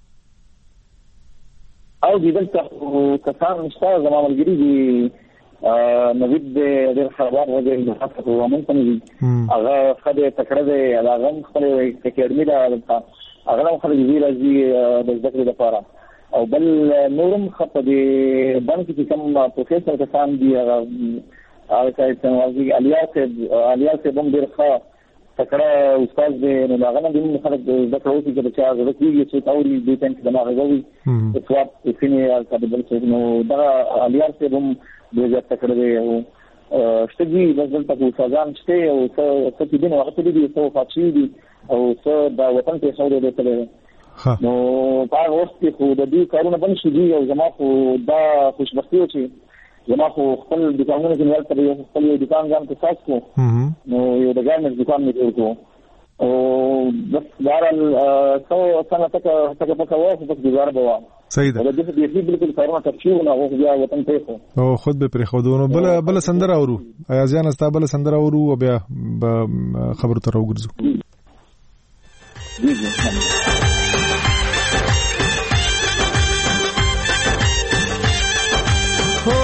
Speaker 5: او دې دلته کسان نشته زما ملګري دي نوید د ډېر خبر وځي د خاصه پروګرامونه کوي هغه خدای تکړه دی هغه خپل اکیډمي دا هغه خپل دی راځي د ذکر لپاره او بل نورم خط دی باندې چې کوم پروفیسور کسان دی هغه هغه چې الیاس الیاس بم ډېر ښه تکړه استاد دی نو هغه نه د خلک د ذکر اوسې چې چې هغه کېږي چې تاوري د تنک د هغه غوي په څواب په سینې هغه بل څه نو دا الیاس بم د زیات تکړه دی او شتګي بس دلته په سازان شته او څه څه چې دین وخت دی څه فاصله دي او څه د وطن په څو دی ته نو په وخت کې خو د دې کارونه بن شي دي او زما خو دا خوشبختي و چې زما خو خپل دکانونه کې ورته یو خپل دکان ځان ته ساس کو نو یو د ګارمنټ دکان مې جوړ کو او بس دارل څو څنګه تک تک په کاوه په گزار بوا
Speaker 1: صحیح ده
Speaker 5: د دې دې بالکل کارونه تفصیل نه هو بیا وطن ته
Speaker 1: او خود به پر خودونو بل بل سندره اورو ایا ځان استا بل سندره اورو او بیا خبر تر وګرځو
Speaker 6: هو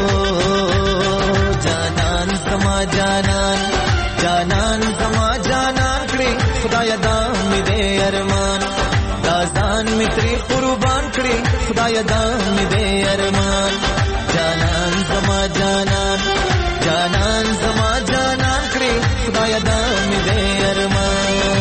Speaker 6: جانان سما جانان جانان سما جانان کړي خدای دا مې دې ارمان دا ځان مې تری قربان کړي خدای دا مې دې ارمان جانان سما جانان جانان سما جانان کړي خدای دا مې دې ارمان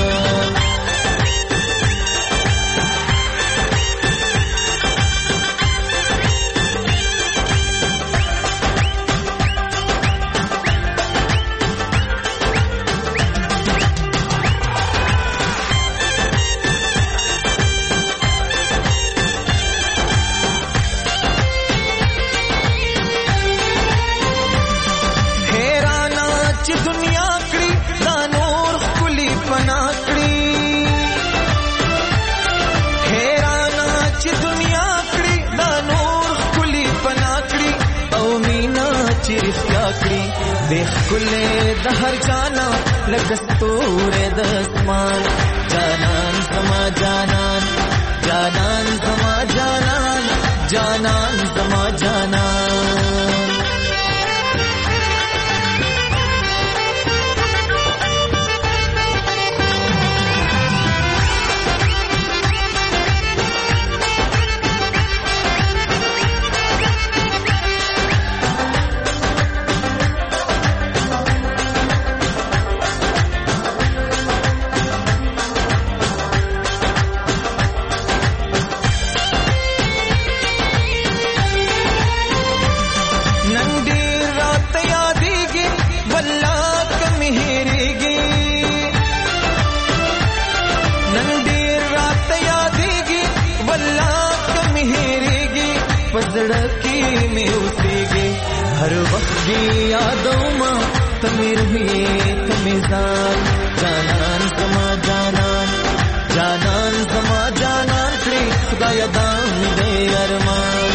Speaker 6: دیکھ کله د هر جانا لګستوره د اسمان جانان سما جانان جانان سما جانان جانان سما جانان हर वक्त यादों में तमिर हुए तमिजान जानन समा जानन जानन समा जानन करी खुदाया दाम दे अरमान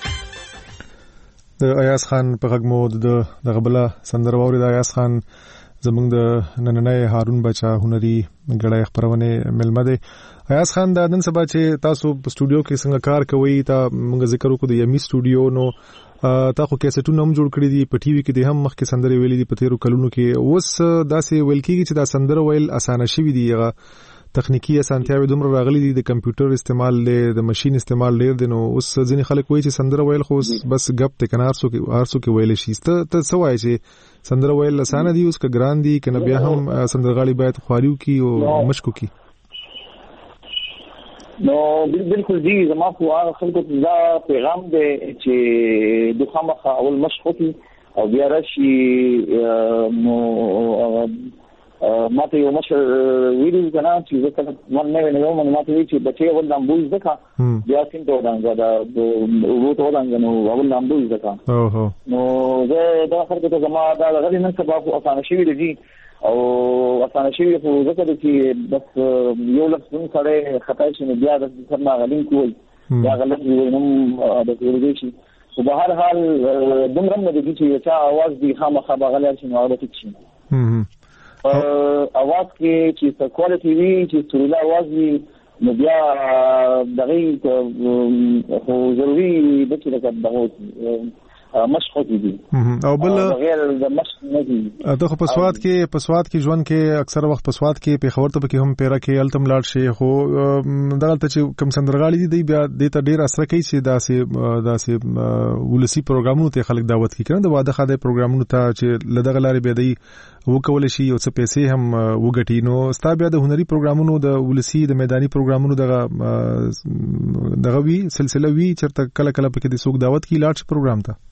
Speaker 1: د ایاز خان په غږ مو د غبله سندره واوري د ایاز خان زمونږ د نننۍ هارون بچا هنري غړای خبرونه ملمه ده. ایاز خان دا نن سبا چې تاسو په سټوډیو کې څنګه کار کوي تا موږ ذکر وکړو د یمي سټوډیو نو تا خو کیسټونه هم جوړ کړی دي په ټي وي کې د هم مخکې سندرې ویلې دي په تیرو کلونو کې اوس داسې ویل کېږي چې دا سندره ویل اسانه شوي دي هغه تخنیکی اسانتیاوي دومره راغلي دي د کمپیوټر استعمال له د ماشين استعمال ډیر دي نو اوس ځینې خلک وایي چې سندره ویل خو بس غپ ته کنار سو کې ارسو کې ویل شي ته ته څه وایي چې سندره ویل اسانه دي اوس که ګران دي کنه بیا هم سندرغاړي باید خواریو کې او مشکو کې
Speaker 5: نو بالکل دی زما خو هغه خلکو ته دا پیغام دی چې د خامخا اول مشق وکړي او بیا راشي نو ماته یو مشر ویډیو کنه چې زه کله من نه وینم نو ماته وی چې بچي اول نامبوز دکا بیا څنګه ودانګه دا وو ته ودانګه نو اول نامبوز دکا اوه نو زه دا خلکو ته زما دا غوډي نن سبا خو اسانه شي دی او اسانه شي خو ځکه چې بس یو لفظ سره خطا شي نو بیا د سرما غلین کوی یا غلط وینم د ورګي شي په بهر حال دمرم نه دي چې چا आवाज دی خامخا بغل شي نو اورته شي اواز کې چې کوالټي وی چې سوري आवाज وی نو بیا دغه خو ضروري د چې دغه مشق دي
Speaker 1: او بل
Speaker 5: غیر د مشق نه دي
Speaker 1: ته په سواد کې په سواد کې ژوند کې اکثر وخت په سواد کې په خبرته کې هم پیرا کې التم لاړ شي خو دغه چې کم سندرغاړي دي بیا د ته ډیر اثر کوي چې داسې داسې ولسی پروګرامونو ته خلک دعوت کوي کنه د واده خاده پروګرامونو ته چې لدغه لارې به دی وکول شي او څه پیسې هم وګټي نو ستا بیا د هنري پروګرامونو د ولسی د میداني پروګرامونو دغه دغه وی سلسله وی چرته کله کله پکې د سوق دعوت کی لاړ پروګرام ته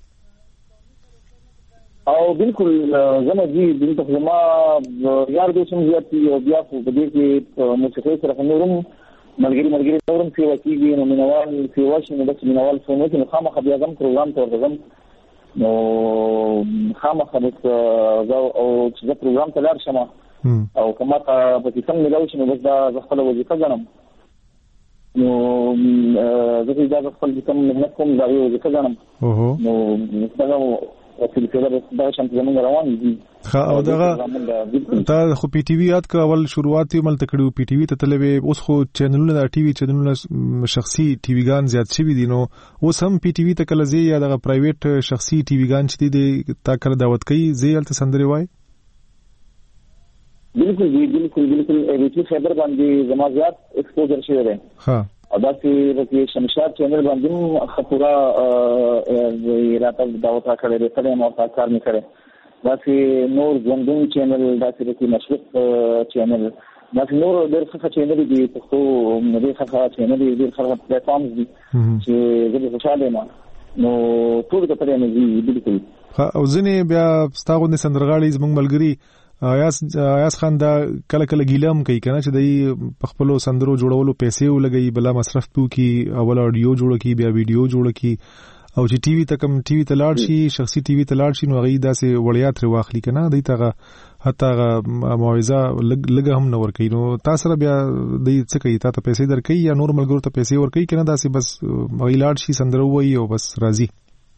Speaker 5: او بالکل زما دي د زما یار دوستم زیاتی او بیا په دې کې موسیقي سره نورم ملګری ملګری نورم په وکیږي نو منوال په واشنګ د منوال فونو کې خامخا بیا زم پروګرام ته ورغم نو خامخا د او چې پروګرام ته لار شمه او کما ته په دې څنګه ملو شنو بس دا خپل وظیفه ګڼم نو زه دا خپل کوم نه کوم دا یو وظیفه ګڼم نو دا او چې دا شامل روان دي
Speaker 1: او دغه تا خو پی ټی وی یاد کا اول شروعات یې مل تکړو پی ټی وی ته تلوي اوس خو چینلونه د ټي وی چینلونه شخصي ټي وی ګان زیات شوي دي نو اوس هم پی ټی وی ته کله زی یا دغه پرایویټ شخصي ټي وی ګان چې دي تا کړه دعوت کوي زی الته سندري وای
Speaker 5: بالکل بالکل بالکل ایویټي خبر باندې زما زیات ایکسپوزر شوی دی ها ادا چې د شمشاد چینل باندې خپورا راته دعوت راکړې ده ته مو کار نه کړې دا چې نور ژوندون چینل دا چې مشرق چینل دا چې نور ډېر ښه چینل دي په خو ډېر ښه چینل دي ډېر ښه پلیټ فارمز دي چې زه خوشاله یم نو ټول ته پرې نه دي بالکل
Speaker 1: او ځنې بیا ستاسو د سندرغاړي زموږ ملګری ایاز ایاز خان دا کله کله ګیلم کوي کنه چې دای په خپل سندرو جوړولو پیسې ولګي بلا مصرف پو کی اول اډیو جوړ کی بیا ویډیو جوړ کی او چې ټي وي ته کم ټي وي ته لاړ شي شخصي ټي وي ته لاړ شي نو غي داسې وړیا تر واخلي کنه دای ته حتی موعظه لګ هم نور کوي نو تاسو بیا دای څه کوي تا ته پیسې درکې یا نور ملګرو ته پیسې ور کوي کنه داسې بس غي لاړ شي سندرو وای او بس راضي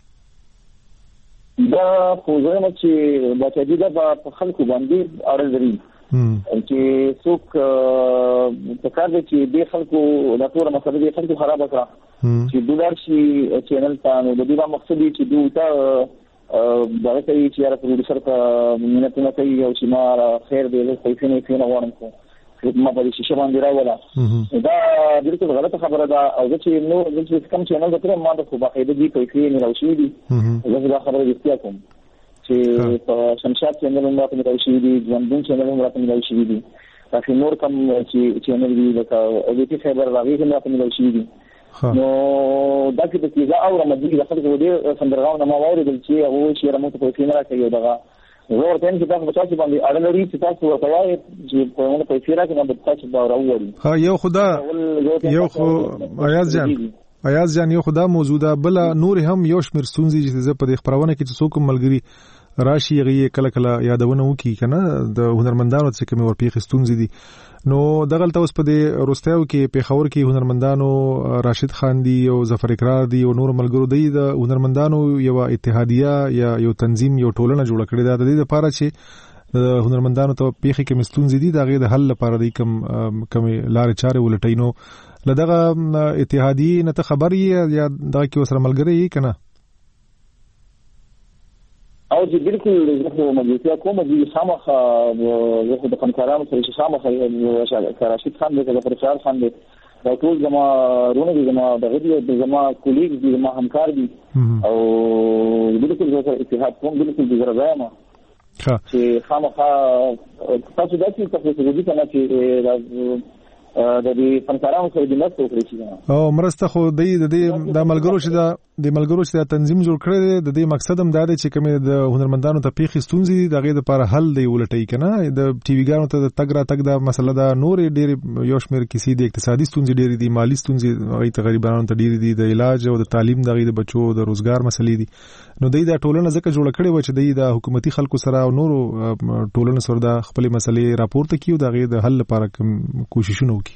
Speaker 5: دا خو زه چې بچی دا په خلکو باندې اړه لري چې څوک په کار دي چې د خلکو د ټول مسله د خلکو خراب کړه چې دولار شي چینل ته نو د دې مقصد دی چې دوی ته دا کوي چې یاره پروډوسر ته مینه کوي او چې ما خیر دی له پیسې نه کینه وړم کو ما په دې شي باندې راولا دا بالکل غلطه خبره ده او چې نو چې کوم چینل د ما د خو باقاعده دي پیسې نه راوشي دي زه دا خبره دې کوم چې په شمشاد چینل هم راته راوشي دي ژوندون چینل هم راته راوشي دي تاسو نور کوم چې چینل دي لکه او دې خبر راغی هم راته راوشي دي نو دا چې د کیزا او رمضان د خلکو دې سندرغاونه ما وایي چې هغه شي رمضان په پیسې نه راکوي دغه زه ورته چې تاسو بچا چې باندې اړه لري چې تاسو ورته وایي چې په موږ پیسې راکړي نو تاسو به راوړي
Speaker 1: ها یو خدا یو خو ایاز جان ایاز جان یو خدا موجوده بل نور هم یو شمیر ستونزې چې زه په خبرونه کې چې څوک ملګری راشي غي کله کله یادونه وکي کنه د هنرمندانو څخه کوم ورپیخ ستونزې دي نو دغه تاسو په دې روستاو کې په خبر کې هنرمندانو راشد خان دی او ظفر اقرار دی او نور ملګرو دی د هنرمندانو یو اتحادیه یا یو تنظیم یو ټولنه جوړ کړې ده د دې لپاره چې د هنرمندانو ته پیخي کې مستونزې دي دغه د حل لپاره د کم کم لارې چارې ولټینو لدغه اتحادیه نه ته خبر یې یا دغه کې وسره ملګری کنه
Speaker 5: او چې بالکل زه مګیتیا کوم چې سامخه زه د فنکارانو سره سامخه راشد خان د پرچار خان دا ټول زما رونه دي زما د غدي د زما کولیګ دي زما همکار دي او بالکل زه اتحاد کوم بالکل د زرایم چې سامخه تاسو د دې تاسو د دې کنه چې د دې فنکارانو سره د مرسته وکړي چې
Speaker 1: او مرسته خو د دې د ملګرو چې د ملګرو چې د تنظیم جوړ کړی د دې مقصد هم دا دی چې کومه د هنرمندانو ته پیخي ستونزې دغه لپاره حل دی ولټي کنه د ټي وی ګانو ته تګ را تګ دا مسله دا نور ډېر یو شمېر کسی د اقتصادي ستونزې ډېر دي مالی ستونزې هغه ته غریبانو ته ډېر دي د علاج او د تعلیم دغه د بچو د روزګار مسلې دي نو د دې ټولنه ځکه جوړ کړي و چې د حکومتي خلکو سره او نورو ټولنو سره د خپل مسلې راپورته کیو دغه د حل لپاره کوششونه وکړي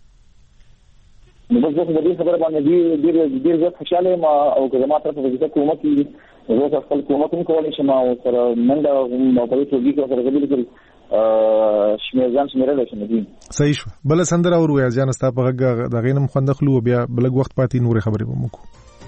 Speaker 5: نو بس زه د دې خبره باندې ډېر ډېر زیات خوشاله یم او که زما طرف ته د حکومت زه خپل حکومت هم کولی شم او سره منډه او په دې توګه کې سره بالکل شمیر ځان شمیرل شم دي
Speaker 1: صحیح شو بل سندره ورو یا ځان ستا په غږ د غینم خوندخلو بیا بلګ وخت پاتې نور خبرې ومکو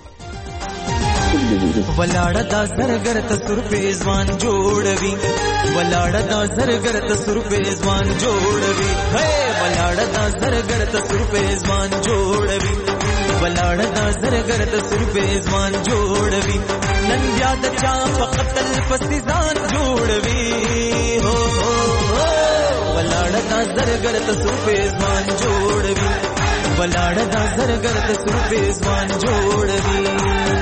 Speaker 6: ولاړه دا زرګر ته سر په ځوان جوړوي ولاړه دا زرګر ته سر په ځوان جوړوي هي ولاړه دا زرګر ته سر په ځوان جوړوي ولاړه دا زرګر ته سر په ځوان جوړوي نن بیا د چا په قتل پسې ځان جوړوي هو هو ولاړه دا زرګر ته سر په ځوان جوړوي ولاړه دا زرګر ته سر په ځوان جوړوي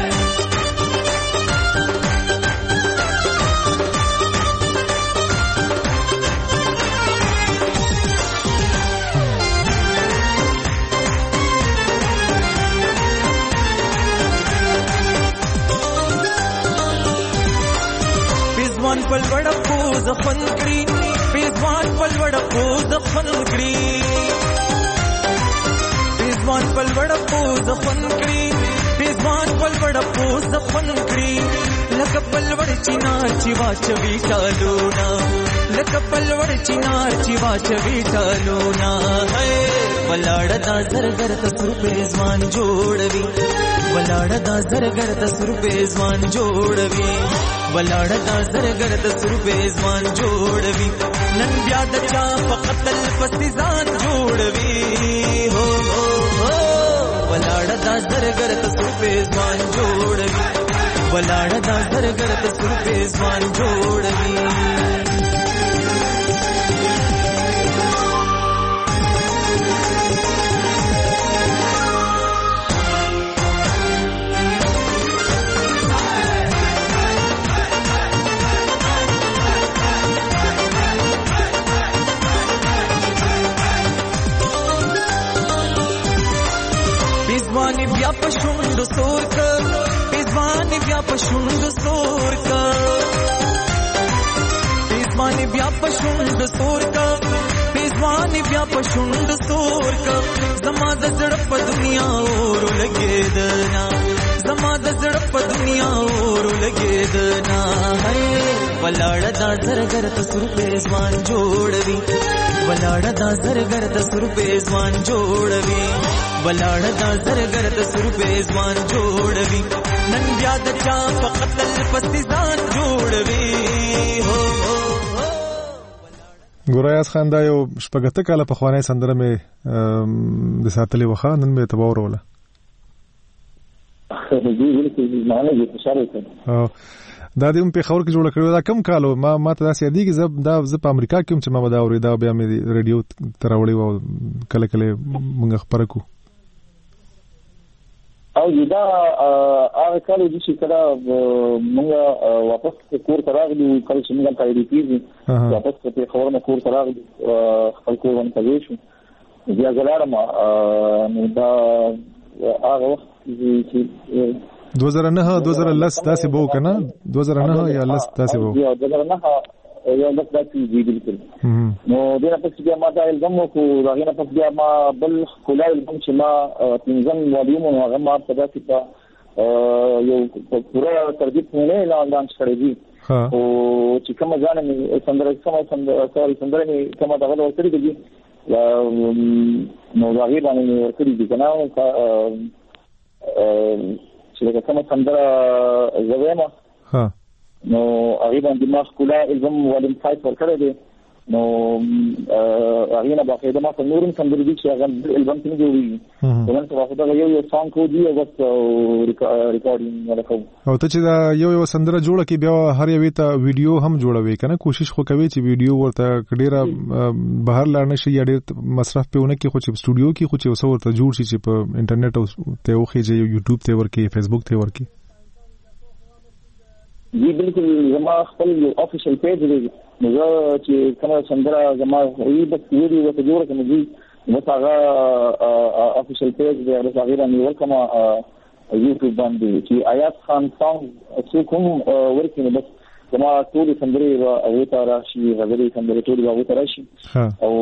Speaker 6: پیزوان پل وڑا پوز خون کری پیزوان پل وڑا پوز خون کری پیزوان پل وڑا پوز خون کری پیزوان پل وڑا پوز خون کری لکه پل وڑ چینار چی واچوی ټالونا لکه پل وڑ چینار چی واچوی ټالونا ولاړه دا زرګر ته سر په ځوان جوړوي ولاړه دا زرګر ته سر په ځوان جوړوي ولاړه دا زرګر ته سر په ځوان جوړوي نن بیا د چا په قتل پسې ځان جوړوي هو هو ولاړه دا زرګر ته سر په ځوان جوړوي ولاړه دا زرګر ته سر په ځوان جوړوي پیزوانی بیا پشوند سور کا پیزوانی بیا پشوند سور کا پیزوانی بیا پشوند سور کا پیزوانی بیا پشوند سور کا زما د زړه په دنیا اور لګیدنا زما د زړه په دنیا اور لګیدنا هي ولاړه دا زرګر ته سر په ځوان جوړوي ولاړه دا زرګر ته سر په ځوان جوړوي ولاړه دا زرګر ته سر په ځوان جوړوي نن بیا د چا په قتل پسې ځان جوړوي هو
Speaker 1: ګوریاس خان دا یو شپږته کاله په خوانې سندره مې د ساتلې وخا نن مې تباور ولا دا دې هم په خبر کې جوړ کړو دا کم کالو ما ما ته داسې یادېږي زه دا زه په امریکا کې هم چې ما دا اورېدا بیا مې ریډیو تراوړی و کله کله موږ خبره کو
Speaker 5: او دا هغه کال چې کله موږ واپس کور ته راغلو کله چې موږ ته ریپیز واپس په خبر نه کور ته راغلو خپل کور باندې شو بیا زلارم نو دا هغه وخت چې
Speaker 1: دو هزار نه دو هزار لس داسې بو کنه دو هزار نه یا لس داسې بو
Speaker 5: یا دو هزار نه یا لس داسې دی بالکل نو دا پس بیا ما دا البم کو راغی نه پس بیا ما بل خلای البم چې ما تنظیم وادیوم او هغه ما په داسې په یو پوره ترتیب نه اعلان کړی دی او چې کوم ځان مې سندره کوم سندره سوري سندره مې کوم دغه ورکړي دي نو هغه باندې ورکړي دي کنه چې کوم سندره زویمه
Speaker 1: ها
Speaker 5: نو هغه باندې ما خپل البوم ولیم فایټ ورکړی دی نو هغه نه باقي د ما په نورم سندره دي چې هغه البوم کې جوړي ولنه څه دا یو یو سانګ کو دی او ریکارډینګ ولکو
Speaker 1: او ته چې دا یو یو سندره جوړه کې بیا هر یو ته ویډیو هم جوړوي کنه کوشش خو کوي چې ویډیو ورته ډیره بهر لاړ نشي یا ډیر مصرف پیونه کې خو چې سټوډیو کې خو چې وسو ورته جوړ شي چې په انټرنیټ او ته وخی چې یوټیوب ته ورکی فیسبوک ته ورکی
Speaker 5: جی بالکل زما خپل یو افیشل پیج دی نو چې کومه سندره زما وی د ویډیو ته جوړه کوم دي نو هغه افیشل پیج دی هغه هغه باندې ورکوم یوټیوب باندې چې آیات خان سانګ څو کوم ورکینه بس زما ټول سندره هغه ته راشي غزلې سندره ټول هغه ته راشي او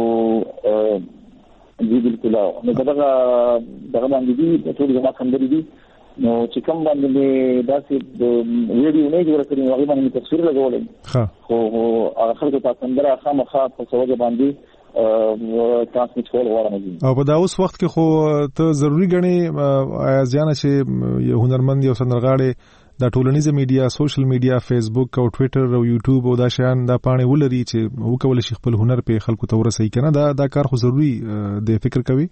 Speaker 5: جی بالکل نو دغه دغه باندې دي ټول زما سندره دي نو چې کوم باندې داسې ویډیو نه جوړ کړی هغه باندې تصویر لګولم خو هغه خلکو ته سندره خامخا په سوجه باندې ترانسمیټ کول غواړم
Speaker 1: او په دا اوس وخت کې خو ته ضروری غني ځان چې هنرمند یو سندرغاړي د ټولنیزه میډیا سوشل میډیا فیسبوک او ټوئیټر او یوټیوب او دا شیان دا پاڼې ولري چې وکول شي خپل هنر په خلکو ته ورسوي کنه دا دا کار خو ضروری دی فکر کوي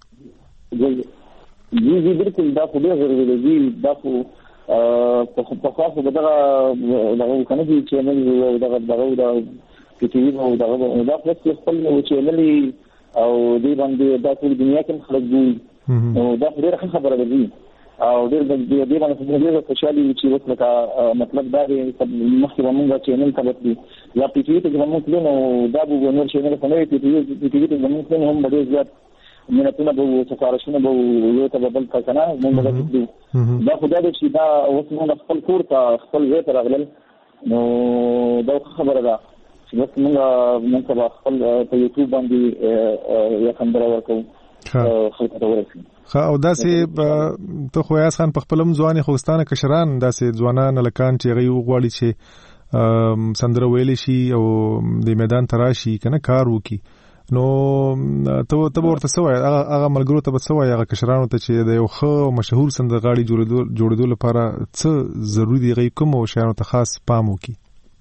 Speaker 5: جی جی بالکل دا خو ډېر ضروري دی دا خو په خاصه دغه دغه کنه چې چینل او دغه دغه د ټي وي او دغه دا خپل چینل او دی باندې دا ټول دنیا کې خلک دي او دا ډېر خبره ده او ډېر د دې باندې ډېر خوشالي چې وکړه مطلب دا دی مخکې موږ چینل ته وځي یا ټي وي ته موږ نو دا به نور چینل په نوې ټي وي ټي وي ته موږ هم ډېر زیات مینتونه به سفارشونه به یو ته بدل کړه موږ دا خدای دې چې دا اوس موږ خپل کور ته خپل ځای ته راغلل نو دا خبره ده چې موږ موږ خپل په یوټیوب باندې یا خبره ورکو خلک ته ورسي
Speaker 1: خا او داسې ته خو یاس خان په خپلم ځواني خوستانه کشران داسې ځوانان لکان چې غي غواړي چې سندره ویل شي او د میدان تراشي کنه کار وکي نو ته ته ورته سوای هغه ملګرو ته سوای هغه کشرانو ته چې د یو خو مشهور سندرغاړي جوړېدو جوړېدو لپاره څه ضروري دی غي کوم او شیانو ته خاص پام وکي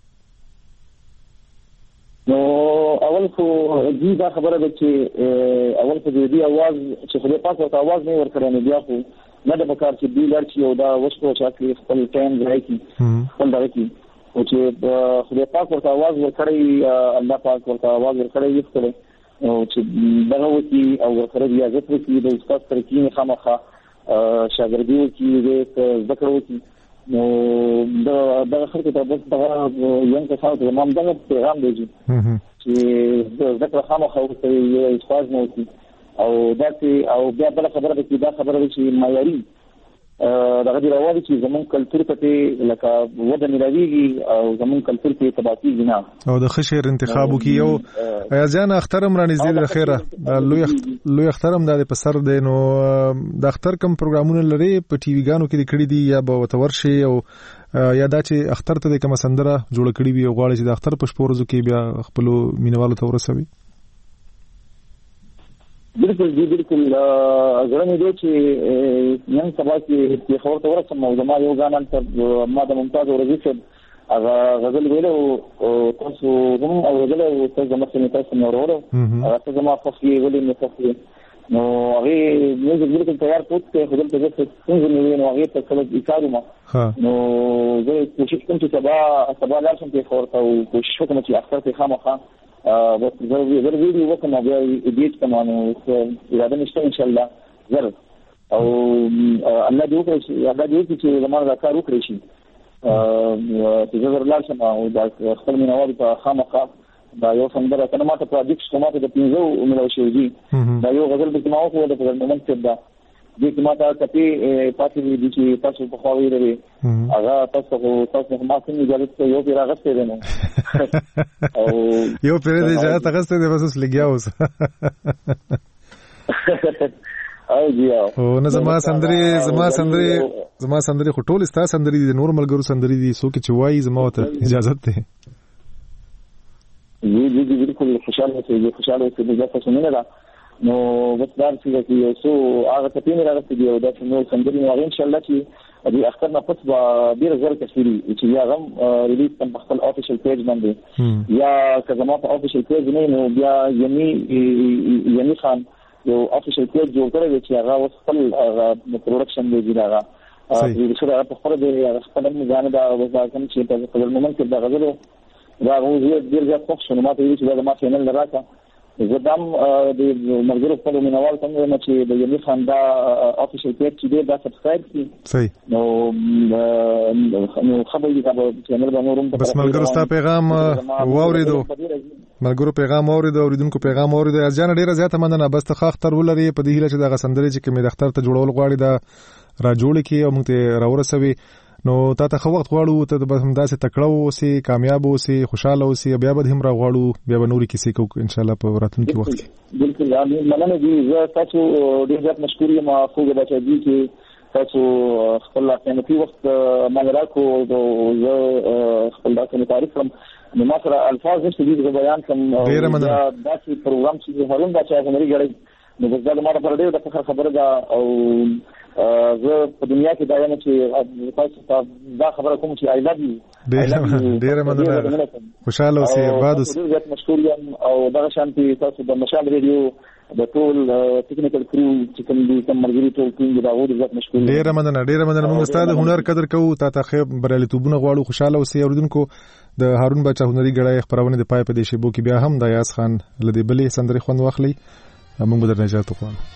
Speaker 5: نو اول خو دې دا خبره ده چې اول خو دې आवाज چې خو دې پاس ورته आवाज نه ورکړي نه بیا خو نه د بکار چې دې لړ چې دا وښکو چې خپل ټایم ځای کی خپل دغه کی او چې خو دې پاس ورته आवाज ورکړي الله پاک ورته आवाज ورکړي یې کړي او چې دغه وتی او ورکړي بیا ځکه چې د استاد ترکینه خامخه شاګردي وکي دې ذکر وکي نو دا دا خلک ته بس دا یو څه څه ته مام دا پیغام دی چې ذکر خامخه او ته یو استاد مو او دا او بیا بل خبره ده چې دا خبره ده چې معیاري دا غوډي راوړي چې زمون کلچر ته لکه وده ملويږي او زمون کلچر ته تباکی نه
Speaker 1: او د خشیر انتخابو کې یو ایازان اخترم را نږدې د خیره لوی لوی اخترم د په سر دی نو د اختر کم پروګرامونه لري په ټي وي ګانو کې کړي دي یا به وتورشي او یا دا چې اختر ته کوم سندره جوړ کړي وي او غواړي چې د اختر په شپورزو کې بیا خپل مینوالو ته ورسوي
Speaker 5: بالکل جی بالکل غوړم دې چې نن سبا کې په خبر ته ورسم او زما یو غانن تر ما د ممتاز ورزي چې هغه غزل ویلو او تاسو هم او غزل او تاسو زما څخه تاسو نو ورو هغه زما فصلي ولې نه فصلي نو هغه موږ بالکل تیار پوت ته خپل ته څنګه نو نو هغه ته څه وکړو ما نو زه کوشش کوم چې سبا سبا لاشم په خبر ته او کوشش کوم چې اختر ته خامخا بس زه ویډیو وکم بیا ایډیټ کوم نو اراده نشته ان شاء الله زر او الله دې وکړي الله دې وکړي چې زموږ دا کار وکړي شي چې زه ورلاشم او دا خپل مینوال په خامخا دا یو سندره کنه ماته پروجیکټ کومه د پینځو عمر شوږي دا یو غزل به ما خو د پرمنټ کې دا دې کې ماته کپی پاتې دي چې تاسو په خواوي لري هغه تاسو تاسو ما څنګه اجازه ته یو پیرا غسته دي نو او
Speaker 1: یو پیرا دې اجازه غسته دي بس لګیا اوس
Speaker 5: او جی
Speaker 1: او نه زما سندري زما سندري زما سندري خو ټول ستا سندري دي نور ملګرو سندري دي سو کې چې وایي زما ته اجازه ده
Speaker 5: جی جی جی بالکل خوشاله اوسئ خوشاله اوسئ د تاسو نه ده نو وڅدار چې یو څو هغه ته پیښه راغلي دی او دا نو سندري نو ان شاء الله چې دې اختر نه پس به ډیر زر کثيري چې یا غم ریلیز تم خپل افیشل پیج باندې یا کزما په افیشل پیج نه نو بیا یمي یمي خان یو افیشل پیج جوړ کړی چې هغه خپل پروډکشن دی دا هغه چې هغه په خپل دی خپل ځان دا وځم چې په خپل مومنت کې دا غوړو دا غوړي ډیر ځای خوښ شنو ماته وی چې دا ما چینل لراکا زدم د مرګرو په مینوال څنګه چې د یمي خان دا افیشل پیج چې دی دا سبسکرایب کړئ
Speaker 1: صحیح
Speaker 5: نو نو خبرې دا چینل باندې ورم
Speaker 1: بس مرګرو ستا پیغام واوریدو مرګرو پیغام اوریدو اوریدونکو پیغام اوریدو از جان ډیره زیاته مننه بس ته اختر ولري په دې هیله چې دا غسندري چې کومې د اختر ته جوړول غواړي دا را جوړ کی او موږ ته راورسوي نو تا ته خو وخت غواړو ته به هم داسې تکړه اوسې کامیاب اوسې خوشاله اوسې بیا به هم را غواړو بیا به نوري کیسې کوو ان شاء الله په راتلونکي وخت کې
Speaker 5: بالکل امين مننه دي زه تاسو ډیر زیات مشکور یم خو د بچی چې تاسو خپل قیمتي وخت مونږ راکو او زه خپل تاسو تعریف کوم نو ما سره الفاظ نشته دي بیان کوم
Speaker 1: ډیر مننه
Speaker 5: داسې پروګرام چې هارون بچا غوړي غړي نو بس دا ما لپاره ډیر د فخر خبره ده او زه په دنیا کې دا یم چې تاسو دا خبره کوم چې آی لوف یو
Speaker 1: ډیر مننه خوشاله اوسئ آباد اوسئ
Speaker 5: ډیر زیات مشکور یم او دا شانتي تاسو د مشال ریډیو د ټول ټیکنیکل کرو چې کوم دي کوم مرګري ټول ټیم دا ډیر زیات مشکور
Speaker 1: ډیر مننه ډیر مننه موږ ستاسو هنر قدر کوو تا ته خیر بریالیتوبونه غواړو خوشاله اوسئ اوریدونکو د هارون بچا هنري غړای خبرونه د پای په دې شیبو کې بیا هم د یاس خان لدی بلې سندري خوند واخلي موږ به درنه اجازه غواړو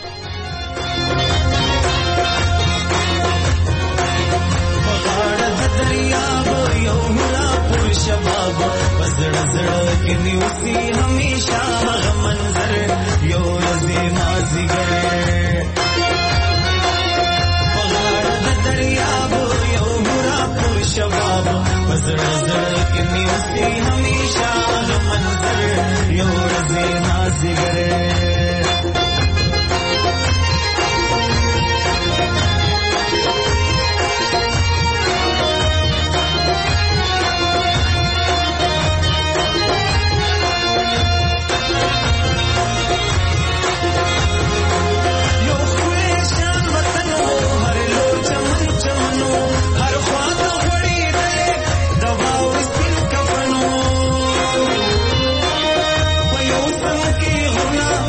Speaker 6: شباب بزړه زړه کې نیوسی همیشه هغه منظر یو ورځې مازیګر بغاړه د دریاب یو هورا پور شباب بزړه زړه کې نیوسی همیشه هغه منظر یو ورځې مازیګر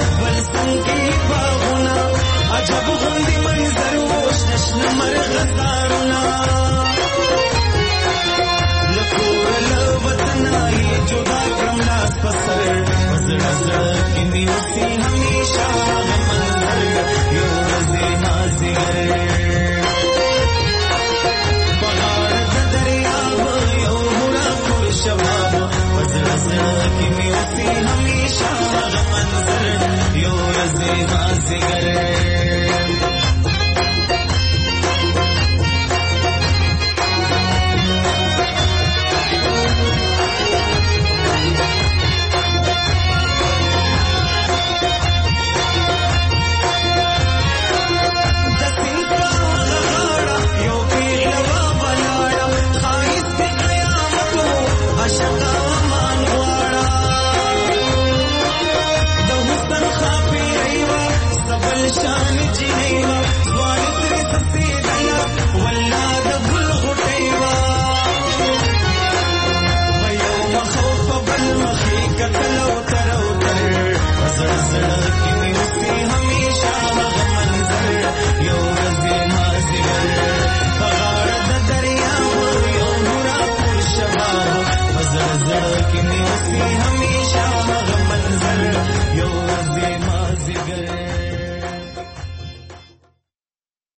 Speaker 6: عجب غندي منظر وش نشن مرغزان